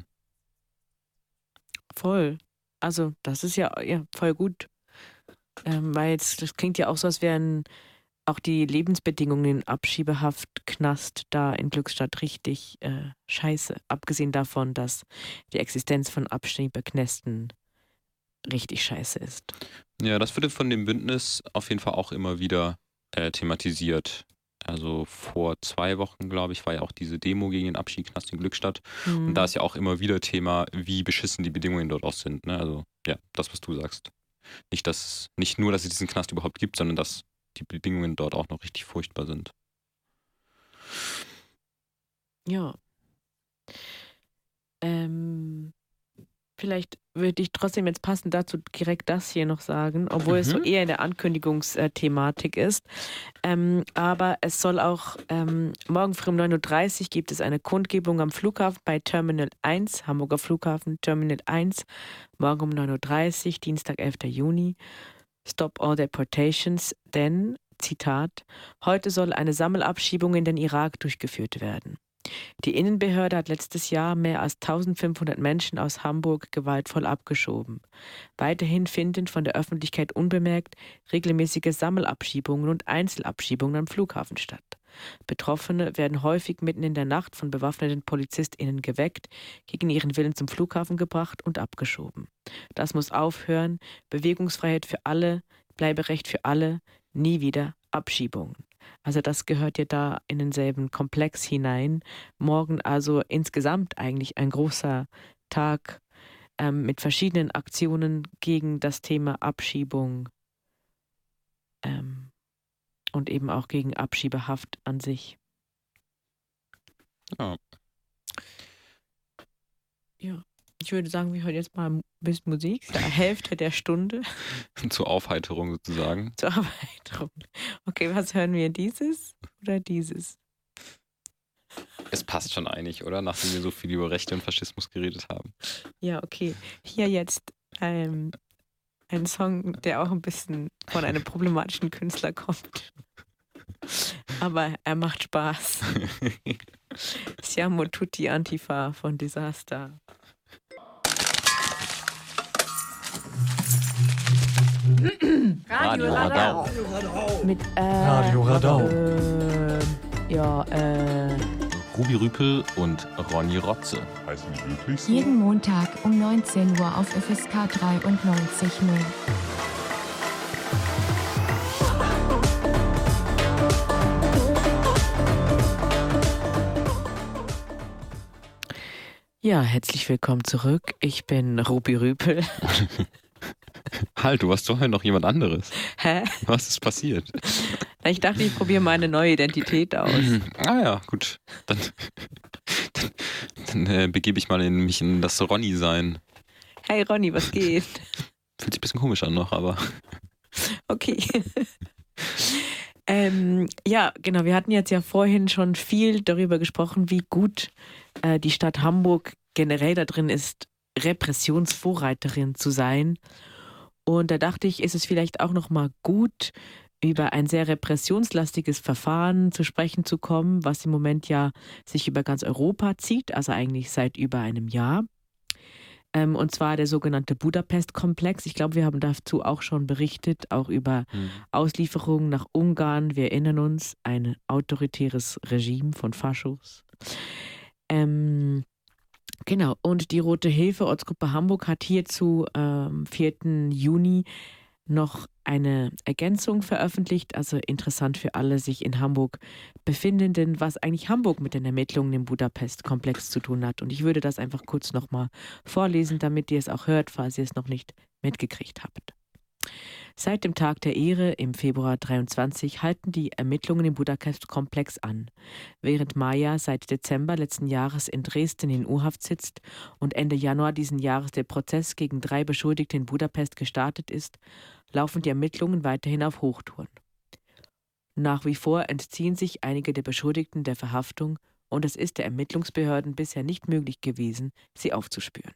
Voll. Also das ist ja, ja voll gut. Ähm, weil jetzt, das klingt ja auch so, als wären auch die Lebensbedingungen in Abschiebehaft, Knast da in Glückstadt richtig äh, scheiße. Abgesehen davon, dass die Existenz von Abschiebeknästen richtig scheiße ist. Ja, das wurde von dem Bündnis auf jeden Fall auch immer wieder äh, thematisiert. Also vor zwei Wochen, glaube ich, war ja auch diese Demo gegen den Abschiebeknast in Glückstadt. Mhm. Und da ist ja auch immer wieder Thema, wie beschissen die Bedingungen dort auch sind. Ne? Also ja, das, was du sagst. Nicht, dass, nicht nur, dass es diesen Knast überhaupt gibt, sondern dass die Bedingungen dort auch noch richtig furchtbar sind. Ja. Ähm, vielleicht würde ich trotzdem jetzt passend dazu direkt das hier noch sagen, obwohl es so Mhm. eher in der Ankündigungsthematik ist. Ähm, aber es soll auch ähm, morgen früh um neun Uhr dreißig gibt es eine Kundgebung am Flughafen bei Terminal eins, Hamburger Flughafen, Terminal eins, morgen um neun Uhr dreißig, Dienstag, elfter Juni. Stop all deportations, denn, Zitat, heute soll eine Sammelabschiebung in den Irak durchgeführt werden. Die Innenbehörde hat letztes Jahr mehr als eintausendfünfhundert Menschen aus Hamburg gewaltvoll abgeschoben. Weiterhin finden von der Öffentlichkeit unbemerkt regelmäßige Sammelabschiebungen und Einzelabschiebungen am Flughafen statt. Betroffene werden häufig mitten in der Nacht von bewaffneten PolizistInnen geweckt, gegen ihren Willen zum Flughafen gebracht und abgeschoben. Das muss aufhören. Bewegungsfreiheit für alle, Bleiberecht für alle, nie wieder Abschiebungen. Also das gehört ja da in denselben Komplex hinein. Morgen also insgesamt eigentlich ein großer Tag ähm, mit verschiedenen Aktionen gegen das Thema Abschiebung ähm, und eben auch gegen Abschiebehaft an sich. Ja. Ja, ich würde sagen, wir hören jetzt mal ein bisschen Musik, der Hälfte der Stunde Zur Aufheiterung sozusagen. zur Erweiterung. Okay, was hören wir? Dieses oder dieses? Es passt schon einig, oder? Nachdem wir so viel über Rechte und Faschismus geredet haben. Ja, okay. Hier jetzt ähm, ein Song, der auch ein bisschen von einem problematischen Künstler kommt. Aber er macht Spaß. Siamo tutti Antifa von Disaster. Radio Radau. Mit äh, Radio Radau. Äh, ja, äh, Ruby Rüpel und Ronny Rotze. Heißen die wirklich so? Jeden Montag um neunzehn Uhr auf F S K dreiundneunzig Komma null. Ja, herzlich willkommen zurück. Ich bin Ruby Rüpel. Halt, du warst vorher noch jemand anderes. Hä? Was ist passiert? Ich dachte, ich probiere mal eine neue Identität aus. Ah ja, gut. Dann, dann, dann äh, begebe ich mal in mich in das Ronny-Sein. Hey Ronny, was geht? Fühlt sich ein bisschen komisch an noch, aber... Okay. ähm, ja, genau. Wir hatten jetzt ja vorhin schon viel darüber gesprochen, wie gut äh, die Stadt Hamburg generell da drin ist, Repressionsvorreiterin zu sein. Und da dachte ich, ist es vielleicht auch nochmal gut, über ein sehr repressionslastiges Verfahren zu sprechen zu kommen, was im Moment ja sich über ganz Europa zieht, also eigentlich seit über einem Jahr. Ähm, und zwar der sogenannte Budapest-Komplex. Ich glaube, wir haben dazu auch schon berichtet, auch über Hm. Auslieferungen nach Ungarn. Wir erinnern uns, ein autoritäres Regime von Faschos. Ähm, genau, und die Rote Hilfe Ortsgruppe Hamburg hat hierzu am vierten Juni noch eine Ergänzung veröffentlicht, also interessant für alle sich in Hamburg Befindenden, was eigentlich Hamburg mit den Ermittlungen im Budapest-Komplex zu tun hat. Und ich würde das einfach kurz nochmal vorlesen, damit ihr es auch hört, falls ihr es noch nicht mitgekriegt habt. Seit dem Tag der Ehre im Februar dreiundzwanzig halten die Ermittlungen im Budapest-Komplex an. Während Maja seit Dezember letzten Jahres in Dresden in U-Haft sitzt und Ende Januar diesen Jahres der Prozess gegen drei Beschuldigte in Budapest gestartet ist, laufen die Ermittlungen weiterhin auf Hochtouren. Nach wie vor entziehen sich einige der Beschuldigten der Verhaftung und es ist der Ermittlungsbehörden bisher nicht möglich gewesen, sie aufzuspüren.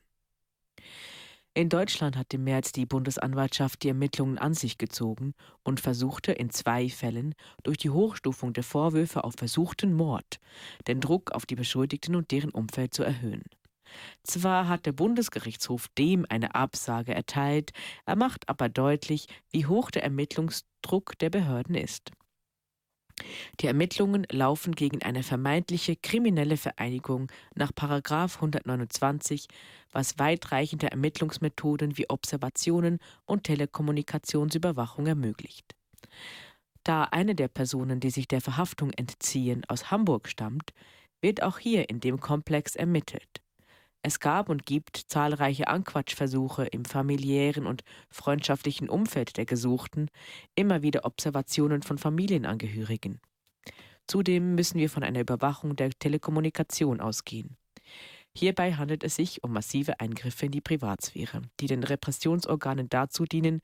In Deutschland hat im März die Bundesanwaltschaft die Ermittlungen an sich gezogen und versuchte in zwei Fällen durch die Hochstufung der Vorwürfe auf versuchten Mord den Druck auf die Beschuldigten und deren Umfeld zu erhöhen. Zwar hat der Bundesgerichtshof dem eine Absage erteilt, er macht aber deutlich, wie hoch der Ermittlungsdruck der Behörden ist. Die Ermittlungen laufen gegen eine vermeintliche kriminelle Vereinigung nach Paragraph hundertneunundzwanzig, was weitreichende Ermittlungsmethoden wie Observationen und Telekommunikationsüberwachung ermöglicht. Da eine der Personen, die sich der Verhaftung entziehen, aus Hamburg stammt, wird auch hier in dem Komplex ermittelt. Es gab und gibt zahlreiche Anquatschversuche im familiären und freundschaftlichen Umfeld der Gesuchten, immer wieder Observationen von Familienangehörigen. Zudem müssen wir von einer Überwachung der Telekommunikation ausgehen. Hierbei handelt es sich um massive Eingriffe in die Privatsphäre, die den Repressionsorganen dazu dienen,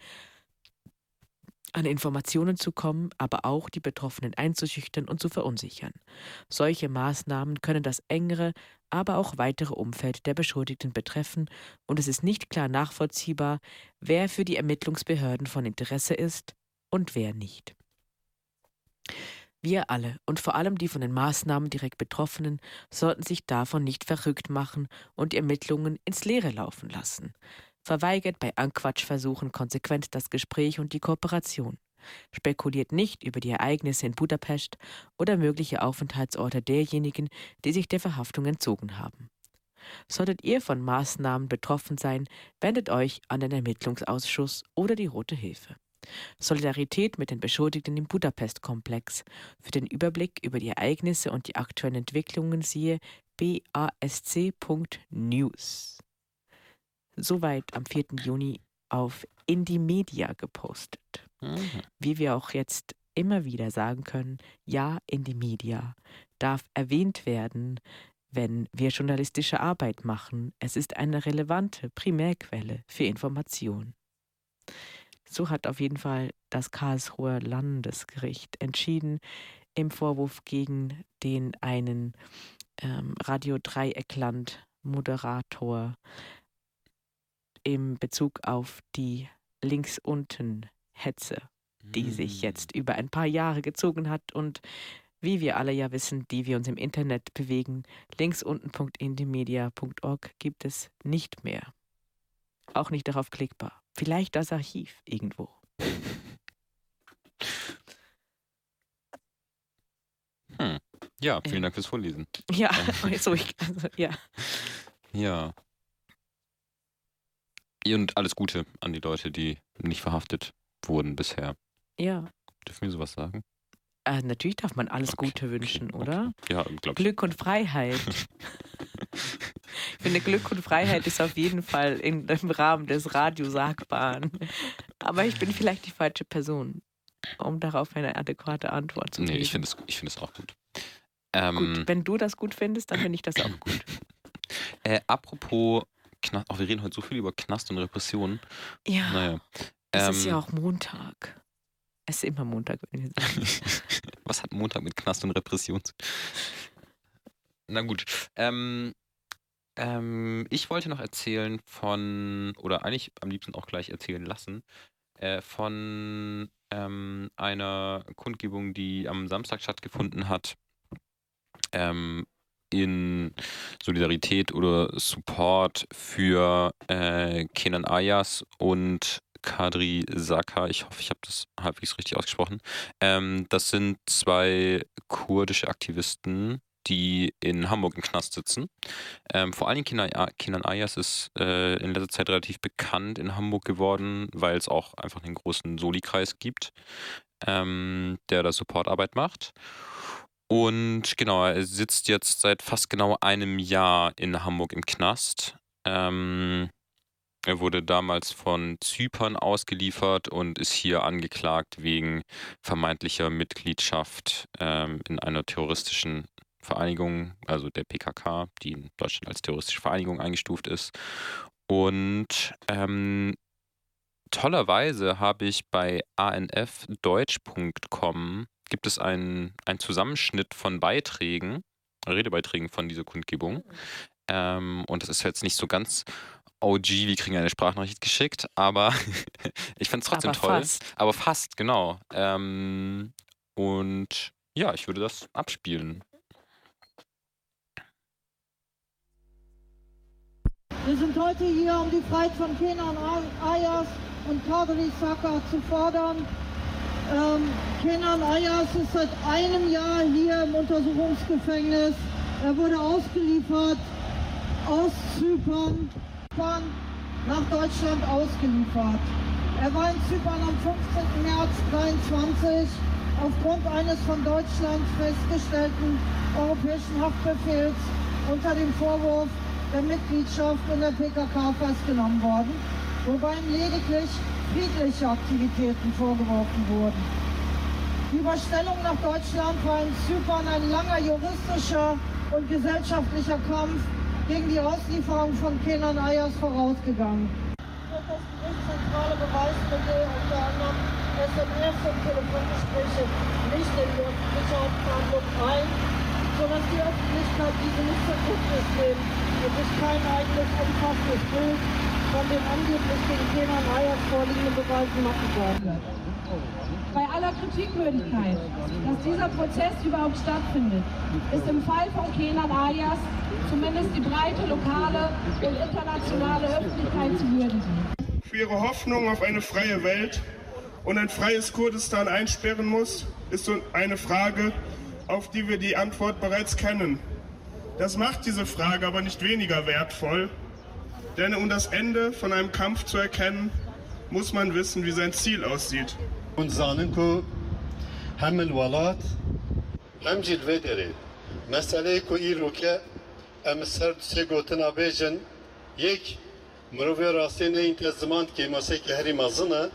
an Informationen zu kommen, aber auch die Betroffenen einzuschüchtern und zu verunsichern. Solche Maßnahmen können das engere, aber auch weitere Umfeld der Beschuldigten betreffen und es ist nicht klar nachvollziehbar, wer für die Ermittlungsbehörden von Interesse ist und wer nicht. Wir alle und vor allem die von den Maßnahmen direkt Betroffenen sollten sich davon nicht verrückt machen und die Ermittlungen ins Leere laufen lassen. Verweigert bei Anquatschversuchen konsequent das Gespräch und die Kooperation. Spekuliert nicht über die Ereignisse in Budapest oder mögliche Aufenthaltsorte derjenigen, die sich der Verhaftung entzogen haben. Solltet ihr von Maßnahmen betroffen sein, wendet euch an den Ermittlungsausschuss oder die Rote Hilfe. Solidarität mit den Beschuldigten im Budapest-Komplex. Für den Überblick über die Ereignisse und die aktuellen Entwicklungen siehe b a s c punkt news. Soweit am vierten Juni auf Indymedia gepostet. Mhm. Wie wir auch jetzt immer wieder sagen können, ja, Indymedia darf erwähnt werden, wenn wir journalistische Arbeit machen. Es ist eine relevante Primärquelle für Information. So hat auf jeden Fall das Karlsruher Landesgericht entschieden im Vorwurf gegen den einen ähm, Radio Dreieckland Moderator im Bezug auf die links unten Hetze, die sich jetzt über ein paar Jahre gezogen hat und wie wir alle ja wissen, die wir uns im Internet bewegen, linksunten punkt indymedia punkt org gibt es nicht mehr. Auch nicht darauf klickbar. Vielleicht das Archiv irgendwo. Hm. Ja, vielen Ja. Dank fürs Vorlesen. Ja, so ich, also, ja. Ja. Und alles Gute an die Leute, die nicht verhaftet wurden bisher. Ja. Dürfen wir sowas sagen? Äh, natürlich darf man alles Okay, Gute wünschen, okay, oder? okay. Ja, glaube ich. Glück und Freiheit. Ich finde, Glück und Freiheit ist auf jeden Fall in, im Rahmen des Radiosagbaren. Aber ich bin vielleicht die falsche Person, um darauf eine adäquate Antwort zu geben. Nee, ich finde es ich find es auch gut. Ähm, Gut, wenn du das gut findest, dann finde ich das auch gut. äh, apropos Knast, oh, wir reden heute so viel über Knast und Repression. Ja, Naja. es Ähm, ist ja auch Montag. Es ist immer Montag, wenn wir sagen. Was hat Montag mit Knast und Repression zu tun? Na gut. Ähm, ähm, ich wollte noch erzählen von, oder eigentlich am liebsten auch gleich erzählen lassen, äh, von ähm, einer Kundgebung, die am Samstag stattgefunden hat, ähm, in Solidarität oder Support für äh, Kenan Ayaz und Kadri Saka. Ich hoffe, ich habe das halbwegs richtig ausgesprochen. Ähm, das sind zwei kurdische Aktivisten, die in Hamburg im Knast sitzen. Ähm, vor allen Dingen Kenan, A- Kenan Ayaz ist äh, in letzter Zeit relativ bekannt in Hamburg geworden, weil es auch einfach einen großen Soli-Kreis gibt, ähm, der da Supportarbeit macht. Und genau, er sitzt jetzt seit fast genau einem Jahr in Hamburg im Knast. Ähm, er wurde damals von Zypern ausgeliefert und ist hier angeklagt wegen vermeintlicher Mitgliedschaft ähm, in einer terroristischen Vereinigung, also der P K K, die in Deutschland als terroristische Vereinigung eingestuft ist. Und ähm, tollerweise habe ich bei a n f deutsch punkt com gibt es einen, einen Zusammenschnitt von Beiträgen, Redebeiträgen von dieser Kundgebung. Ähm, und das ist jetzt nicht so ganz O G, wir kriegen eine Sprachnachricht geschickt, aber ich fand es trotzdem Aber toll. fast. Aber fast, genau. Ähm, und ja, ich würde das abspielen. Wir sind heute hier, um die Freiheit von Kenan Ayaz und Kadri Saka zu fordern. Ähm, Kenan Ayaz ist seit einem Jahr hier im Untersuchungsgefängnis. Er wurde ausgeliefert aus Zypern, nach Deutschland ausgeliefert. Er war in Zypern am fünfzehnten März zweitausenddreiundzwanzig aufgrund eines von Deutschland festgestellten europäischen Haftbefehls unter dem Vorwurf der Mitgliedschaft in der P K K festgenommen worden, wobei ihm lediglich friedliche Aktivitäten vorgeworfen wurden. Die Überstellung nach Deutschland war in Zypern ein langer juristischer und gesellschaftlicher Kampf gegen die Auslieferung von Kenan Ayaz vorausgegangen. Wird das gerichtszentrale Beweismittel, unter anderem S M S und Telefongespräche, nicht in die öffentliche Hauptverhandlung ein, sodass die Öffentlichkeit diese nicht zur Kenntnis nimmt und sich kein eigenes umfassendes Bild von den angeblich gegen Kenan Ayaz vorliegenden Beweisen machen kann. Bei aller Kritikwürdigkeit, dass dieser Prozess überhaupt stattfindet, ist im Fall von Kenan Ayaz zumindest die breite lokale und internationale Öffentlichkeit zu würdigen. Für ihre Hoffnung auf eine freie Welt und ein freies Kurdistan einsperren muss, ist eine Frage, auf die wir die Antwort bereits kennen. Das macht diese Frage aber nicht weniger wertvoll, denn um das Ende von einem Kampf zu erkennen, muss man wissen, wie sein Ziel aussieht. Und zanen ko hem الولات هم جلوه داره مسئله کو ای رو که ام سر سه گوتنا بیجن یک مروی راستی نه انتظامات که ماسه که هری مازنه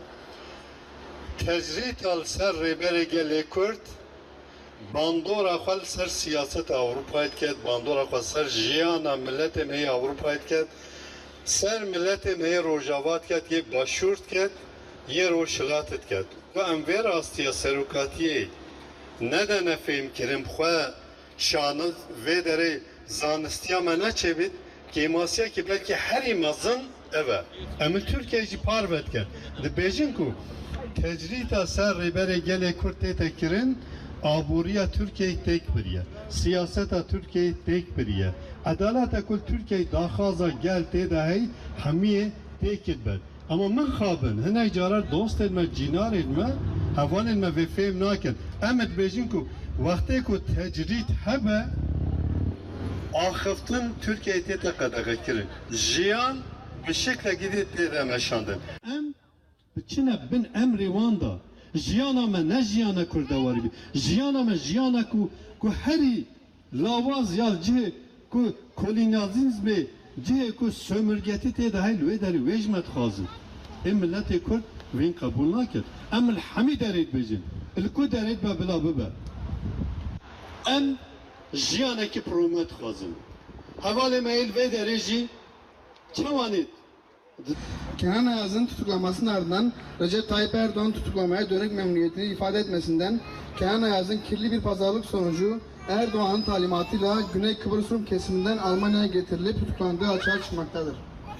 تجریت al سر ریبر گله کرد باندورا خال سر سیاست اروپایت کرد باندورا خال سر جیانا ملت می اروپایت کرد سر ملت می روجاوات کرد یه باشورت کرد یه روشلاتت کرد و ام وی راستی سروکاتیه نده نفهم کرم خواه شانل وی داره زانستیا منه چه بید که ماسیه که بلکه هری مزن اوه ام ترکیه جی پاروت کرد ده بیجن کو تجریتا سر ریبر گل کرده تکرین آبوریا ترکیه تک بریه سیاستا ترکیه تک بریه عدالت کل ترکیه داخازا گل تیده هی همیه تکید بد اما من خوابن هنه جارار دوست ما جینار ما هوان ما و فهم ناکن امت بیجن کو وقتی که تجرید هبه آخفتن ترکیه تیت قدقه کرن جیان به شکل گیدی تیده نشاندن ام بچنه بن امری واندا جیانا ما نه جیانا کردواری بی جیانا ما جیانا کو کو هری لاواز یا جه کو کولینیازیزم جه کو sömürgeti تیده های لوی داری ویجمت خازن ام ملت کرد وین قبول نکرد ام الحمی دارید بجن الکو دارید با بلا ببه ام جیانا کی پرومت خازن حواله میل و درجی çavanit Kenan Ayaz'ın tutuklanmasının ardından Recep Tayyip Erdoğan tutuklamaya dönük memnuniyetini ifade etmesinden Kenan Ayaz'ın kirli bir pazarlık sonucu Erdoğan'ın talimatıyla Güney Kıbrıs Rum kesiminden Almanya'ya getirilip tutuklandığı açığa çıkmaktadır.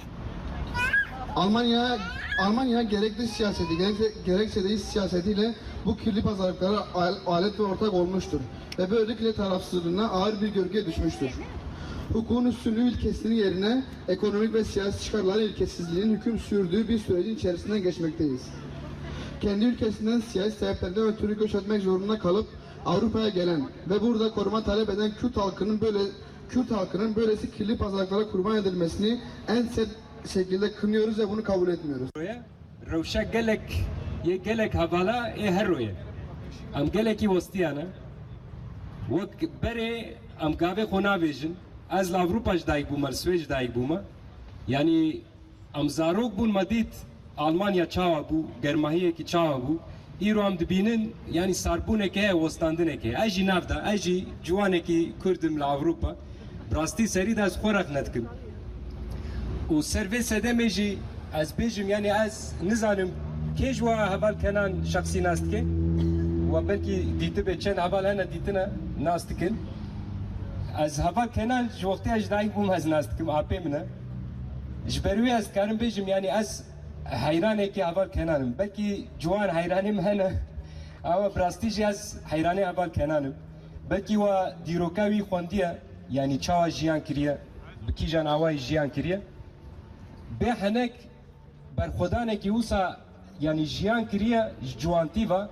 Almanya Almanya gerekli siyaseti, gerekse, gerekse de iç siyasetiyle bu kirli pazarlıklara alet ve ortak olmuştur ve böylelikle tarafsızlığına ağır bir gölge düşmüştür. Hukukun üstünlüğü ilkesinin yerine ekonomik ve siyasi çıkarların ilkesizliğinin hüküm sürdüğü bir sürecin içerisinden geçmekteyiz. Kendi ülkesinden siyasi sebeplerden ötürü göç etmek zorunda kalıp Avrupa'ya gelen ve burada koruma talep eden Kürt halkının böyle Kürt halkının böylesi kirli pazarlıklara kurban edilmesini en sert şekilde kınıyoruz ve bunu kabul etmiyoruz. Revşa gelek ye gelek havala e herroye. Am geleki wastiyana. Vak bere am gave khona vejin. از لاوروپاش دایک بوم سویج دایک بوم یعنی ام زاروک بون مدید آلمانیا چاوا بو گرماهیه کی چاوا بو ایرو ام دبینن یعنی ساربونه که وستاندنه که اجی نافدا اجی جوانه کی کردم لاوروپا براستی سری داز خورق ندکم و سرویس دمجی از بیجم یعنی از نزانم کی جوا حوال کنان شخصی ناست که و بلکی دیته به چند حوال هنه دیتنا ناست کن از هوا کنال وقتی اجدایی بوم از ناست کم آپی منه جبروی از کارم بیجم یعنی از حیرانه که اول کنالم بلکی جوان حیرانیم هنه اما براستیجی از حیرانه اول کنالم بلکی و دیروکاوی خوندیه یعنی چاوا جیان کریه بکی جان آوای جیان کریه به هنک بر خدانه که اوسا یعنی جیان کریه جوانتی و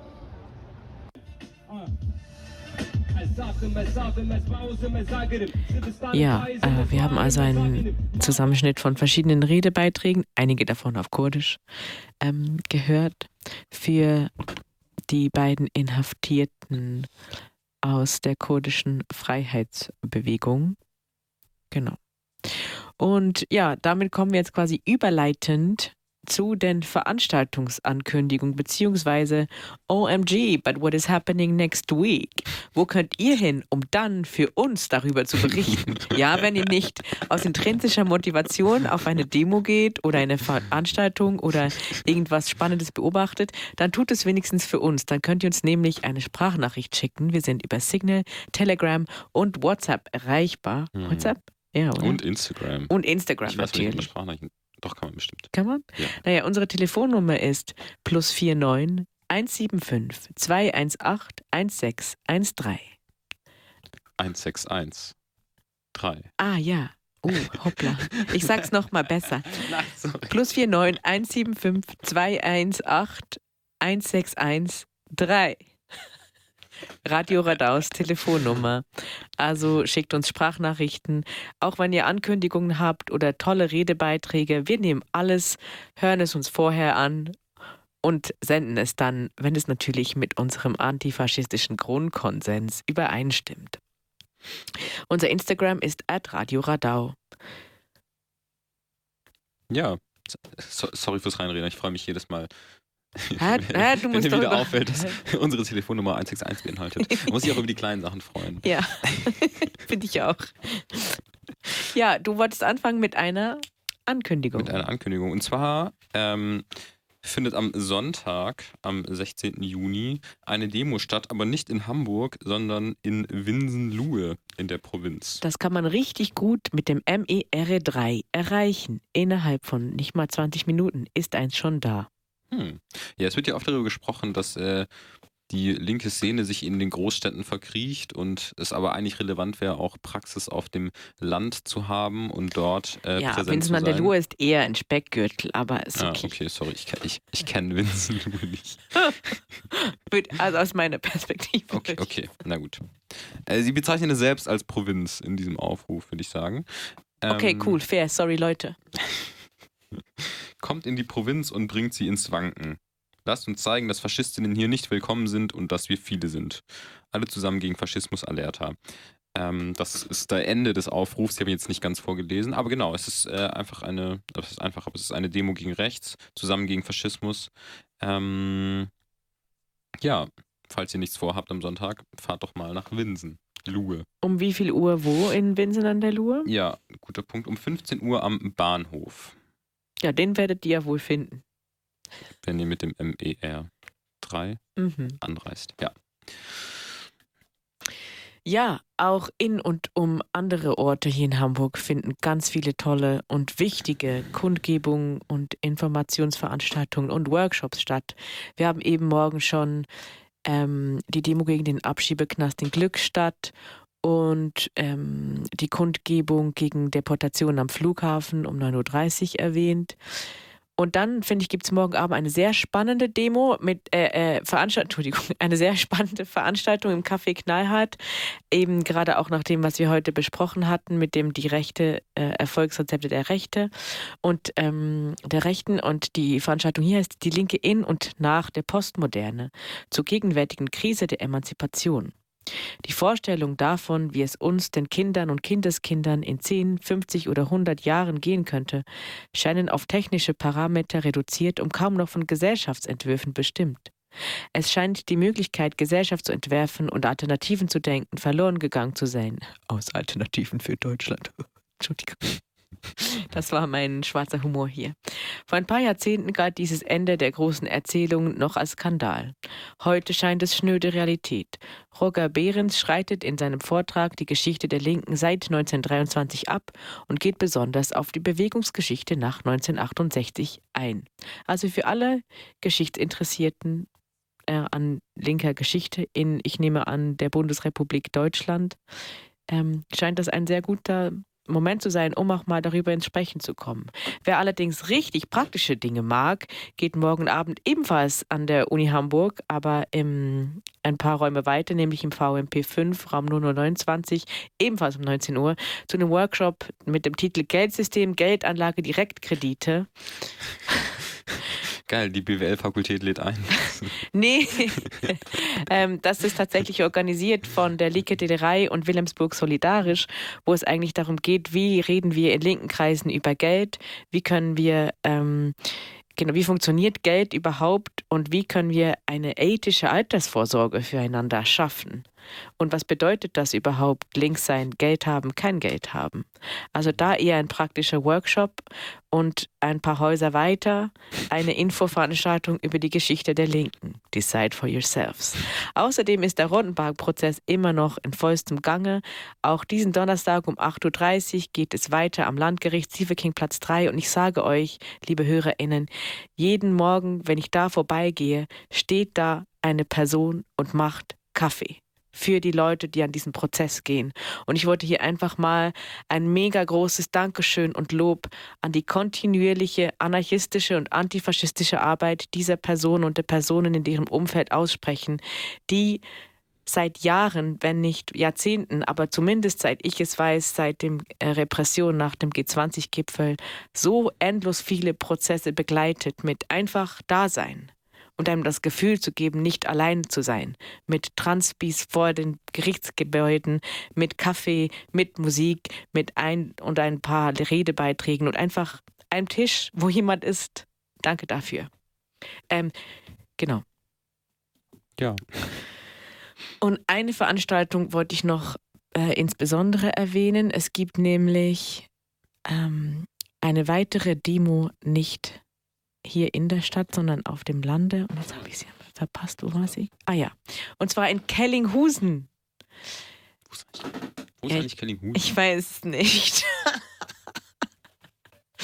Ja, äh, wir haben also einen Zusammenschnitt von verschiedenen Redebeiträgen, einige davon auf Kurdisch, ähm, gehört für die beiden Inhaftierten aus der kurdischen Freiheitsbewegung. Genau. Und ja, damit kommen wir jetzt quasi überleitend zu den Veranstaltungsankündigungen beziehungsweise O M G, but what is happening next week? Wo könnt ihr hin, um dann für uns darüber zu berichten? Ja, wenn ihr nicht aus intrinsischer Motivation auf eine Demo geht oder eine Veranstaltung oder irgendwas Spannendes beobachtet, dann tut es wenigstens für uns. Dann könnt ihr uns nämlich eine Sprachnachricht schicken. Wir sind über Signal, Telegram und WhatsApp erreichbar. Mhm. WhatsApp? Ja, oder? Und Instagram. Und Instagram ich weiß natürlich. Nicht, Sprachnachrichten. Doch, kann man bestimmt. Kann man? Ja. Naja, unsere Telefonnummer ist plus vier neun eins sieben fünf zwei eins acht eins sechs eins drei. eins sechs eins drei. Ah ja. Oh, hoppla. Ich sag's nochmal besser. Nein, sorry. plus vier neun eins sieben fünf zwei eins acht eins sechs eins drei. Radio Radaus Telefonnummer. Also schickt uns Sprachnachrichten, auch wenn ihr Ankündigungen habt oder tolle Redebeiträge. Wir nehmen alles, hören es uns vorher an und senden es dann, wenn es natürlich mit unserem antifaschistischen Grundkonsens übereinstimmt. Unser Instagram ist at Radio Radau. Ja, so, sorry fürs Reinreden. Ich freue mich jedes Mal. Ha, ha, du wenn musst dir wieder doch auffällt, dass unsere Telefonnummer eins sechs eins beinhaltet. Man muss sich auch über die kleinen Sachen freuen. Ja, finde ich auch. Ja, du wolltest anfangen mit einer Ankündigung. Mit einer Ankündigung. Und zwar ähm, findet am Sonntag, am sechzehnten Juni, eine Demo statt, aber nicht in Hamburg, sondern in Winsen-Luhe in der Provinz. Das kann man richtig gut mit dem M E R drei erreichen. Innerhalb von nicht mal zwanzig Minuten ist eins schon da. Hm. Ja, es wird ja oft darüber gesprochen, dass äh, die linke Szene sich in den Großstädten verkriecht und es aber eigentlich relevant wäre, auch Praxis auf dem Land zu haben und dort äh, ja, präsent zu sein. Vincent an der Luhe ist eher ein Speckgürtel, aber ist okay. Ah, okay, sorry, ich, ich, ich kenne Vincent Luhe nicht. Also aus meiner Perspektive. Okay, okay, na gut. Äh, sie bezeichnet es selbst als Provinz in diesem Aufruf, würde ich sagen. Ähm, okay, cool, fair, sorry Leute. Kommt in die Provinz und bringt sie ins Wanken. Lasst uns zeigen, dass Faschistinnen hier nicht willkommen sind und dass wir viele sind. Alle zusammen gegen Faschismus, Alerta. Ähm, das ist das Ende des Aufrufs. Ich habe ihn jetzt nicht ganz vorgelesen, aber genau, es ist äh, einfach eine, das ist einfach, aber es ist eine Demo gegen rechts, zusammen gegen Faschismus. Ähm, ja, falls ihr nichts vorhabt am Sonntag, fahrt doch mal nach Winsen. Luhe. Um wie viel Uhr wo in Winsen an der Luhe? Ja, guter Punkt. Um fünfzehn Uhr am Bahnhof. Ja, den werdet ihr ja wohl finden. Wenn ihr mit dem M E R drei mhm. anreist. Ja. Ja, auch in und um andere Orte hier in Hamburg finden ganz viele tolle und wichtige Kundgebungen und Informationsveranstaltungen und Workshops statt. Wir haben eben morgen schon ähm, die Demo gegen den Abschiebeknast in Glückstadt und ähm, die Kundgebung gegen Deportation am Flughafen um neun Uhr dreißig erwähnt. Und dann, finde ich, gibt es morgen Abend eine sehr spannende Demo mit äh, äh, Veranstaltung, Entschuldigung, eine sehr spannende Veranstaltung im Café Knallhart. Eben gerade auch nach dem, was wir heute besprochen hatten, mit dem die Rechte, äh, Erfolgsrezepte der Rechte und ähm, der Rechten. Und die Veranstaltung hier heißt Die Linke in und nach der Postmoderne zur gegenwärtigen Krise der Emanzipation. Die Vorstellung davon, wie es uns, den Kindern und Kindeskindern in zehn, fünfzig oder hundert Jahren gehen könnte, scheinen auf technische Parameter reduziert und kaum noch von Gesellschaftsentwürfen bestimmt. Es scheint die Möglichkeit, Gesellschaft zu entwerfen und Alternativen zu denken, verloren gegangen zu sein. Aus Alternativen für Deutschland. Entschuldigung. Das war mein schwarzer Humor hier. Vor ein paar Jahrzehnten galt dieses Ende der großen Erzählung noch als Skandal. Heute scheint es schnöde Realität. Roger Behrens schreitet in seinem Vortrag die Geschichte der Linken seit neunzehnhundertdreiundzwanzig ab und geht besonders auf die Bewegungsgeschichte nach neunzehnhundertachtundsechzig ein. Also für alle Geschichtsinteressierten äh, an linker Geschichte in, ich nehme an, der Bundesrepublik Deutschland, ähm, scheint das ein sehr guter Moment zu sein, um auch mal darüber ins Sprechen zu kommen. Wer allerdings richtig praktische Dinge mag, geht morgen Abend ebenfalls an der Uni Hamburg, aber im, ein paar Räume weiter, nämlich im V M P fünf, Raum null null neunundzwanzig, ebenfalls um neunzehn Uhr, zu einem Workshop mit dem Titel Geldsystem, Geldanlage, Direktkredite. Geil, die B W L-Fakultät lädt ein. Nee, ähm, das ist tatsächlich organisiert von der Likedederei und Wilhelmsburg Solidarisch, wo es eigentlich darum geht, wie reden wir in linken Kreisen über Geld, wie können wir, ähm, genau, wie funktioniert Geld überhaupt und wie können wir eine ethische Altersvorsorge füreinander schaffen. Und was bedeutet das überhaupt, links sein, Geld haben, kein Geld haben? Also da eher ein praktischer Workshop und ein paar Häuser weiter eine Infoveranstaltung über die Geschichte der Linken. Decide for yourselves. Außerdem ist der Rodenbach-Prozess immer noch in vollstem Gange. Auch diesen Donnerstag um acht Uhr dreißig geht es weiter am Landgericht Sievekingplatz drei. Und ich sage euch, liebe HörerInnen, jeden Morgen, wenn ich da vorbeigehe, steht da eine Person und macht Kaffee für die Leute, die an diesen Prozess gehen. Und ich wollte hier einfach mal ein mega großes Dankeschön und Lob an die kontinuierliche anarchistische und antifaschistische Arbeit dieser Personen und der Personen in ihrem Umfeld aussprechen, die seit Jahren, wenn nicht Jahrzehnten, aber zumindest seit ich es weiß, seit dem äh, Repression nach dem G zwanzig Gipfel so endlos viele Prozesse begleitet mit einfach Dasein. Und einem das Gefühl zu geben, nicht allein zu sein. Mit Transpis vor den Gerichtsgebäuden, mit Kaffee, mit Musik, mit ein und ein paar Redebeiträgen und einfach einem Tisch, wo jemand ist. Danke dafür. Ähm, genau. Ja. Und eine Veranstaltung wollte ich noch äh, insbesondere erwähnen. Es gibt nämlich ähm, eine weitere Demo nicht hier in der Stadt, sondern auf dem Lande. Und jetzt habe ich sie verpasst. Wo war sie? Ah ja. Und zwar in Kellinghusen. Wo ist eigentlich, Wo ist eigentlich Kellinghusen? Ich weiß es nicht.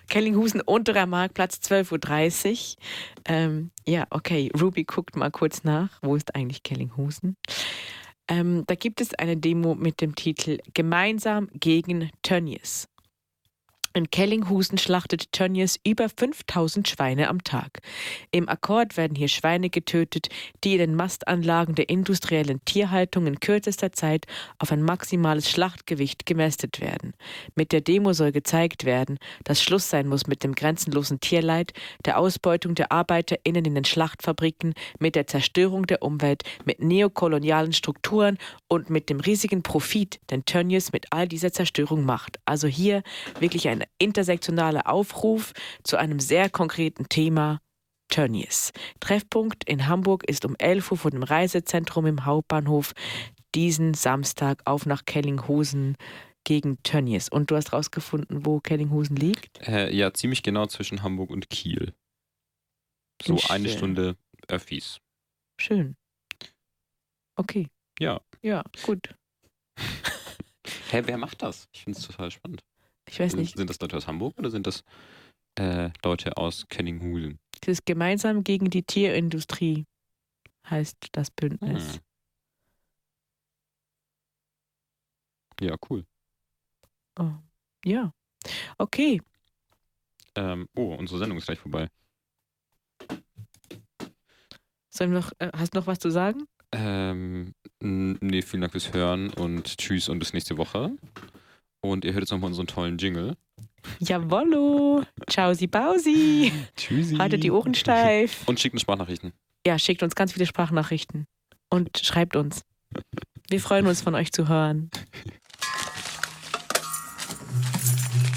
Kellinghusen, unterer Marktplatz, zwölf Uhr dreißig. Ähm, ja, okay, Ruby guckt mal kurz nach. Wo ist eigentlich Kellinghusen? Ähm, da gibt es eine Demo mit dem Titel Gemeinsam gegen Tönnies. In Kellinghusen schlachtet Tönnies über fünftausend Schweine am Tag. Im Akkord werden hier Schweine getötet, die in den Mastanlagen der industriellen Tierhaltung in kürzester Zeit auf ein maximales Schlachtgewicht gemästet werden. Mit der Demo soll gezeigt werden, dass Schluss sein muss mit dem grenzenlosen Tierleid, der Ausbeutung der ArbeiterInnen in den Schlachtfabriken, mit der Zerstörung der Umwelt, mit neokolonialen Strukturen und mit dem riesigen Profit, den Tönnies mit all dieser Zerstörung macht. Also hier wirklich ein intersektionaler Aufruf zu einem sehr konkreten Thema, Tönnies. Treffpunkt in Hamburg ist um elf Uhr vor dem Reisezentrum im Hauptbahnhof diesen Samstag auf nach Kellinghusen gegen Tönnies. Und du hast rausgefunden, wo Kellinghusen liegt? Äh, ja, ziemlich genau zwischen Hamburg und Kiel. So Schön. eine Stunde Öffis. Schön. Okay. Ja. Ja, gut. Hä, wer macht das? Ich finde es total spannend. Ich weiß nicht. Sind das Leute aus Hamburg oder sind das äh, Leute aus Kellinghusen? Das ist gemeinsam gegen die Tierindustrie, heißt das Bündnis. Hm. Ja, cool. Oh. Ja. Okay. Ähm, oh, unsere Sendung ist gleich vorbei. Sollen wir noch, äh, hast du noch was zu sagen? Ähm, n- nee, vielen Dank fürs Hören und tschüss und bis nächste Woche. Und ihr hört jetzt nochmal unseren tollen Jingle. Jawollo. Ciao-si Bausi. Tschüssi. Haltet die Ohren steif. Und schickt uns Sprachnachrichten. Ja, schickt uns ganz viele Sprachnachrichten. Und schreibt uns. Wir freuen uns, von euch zu hören.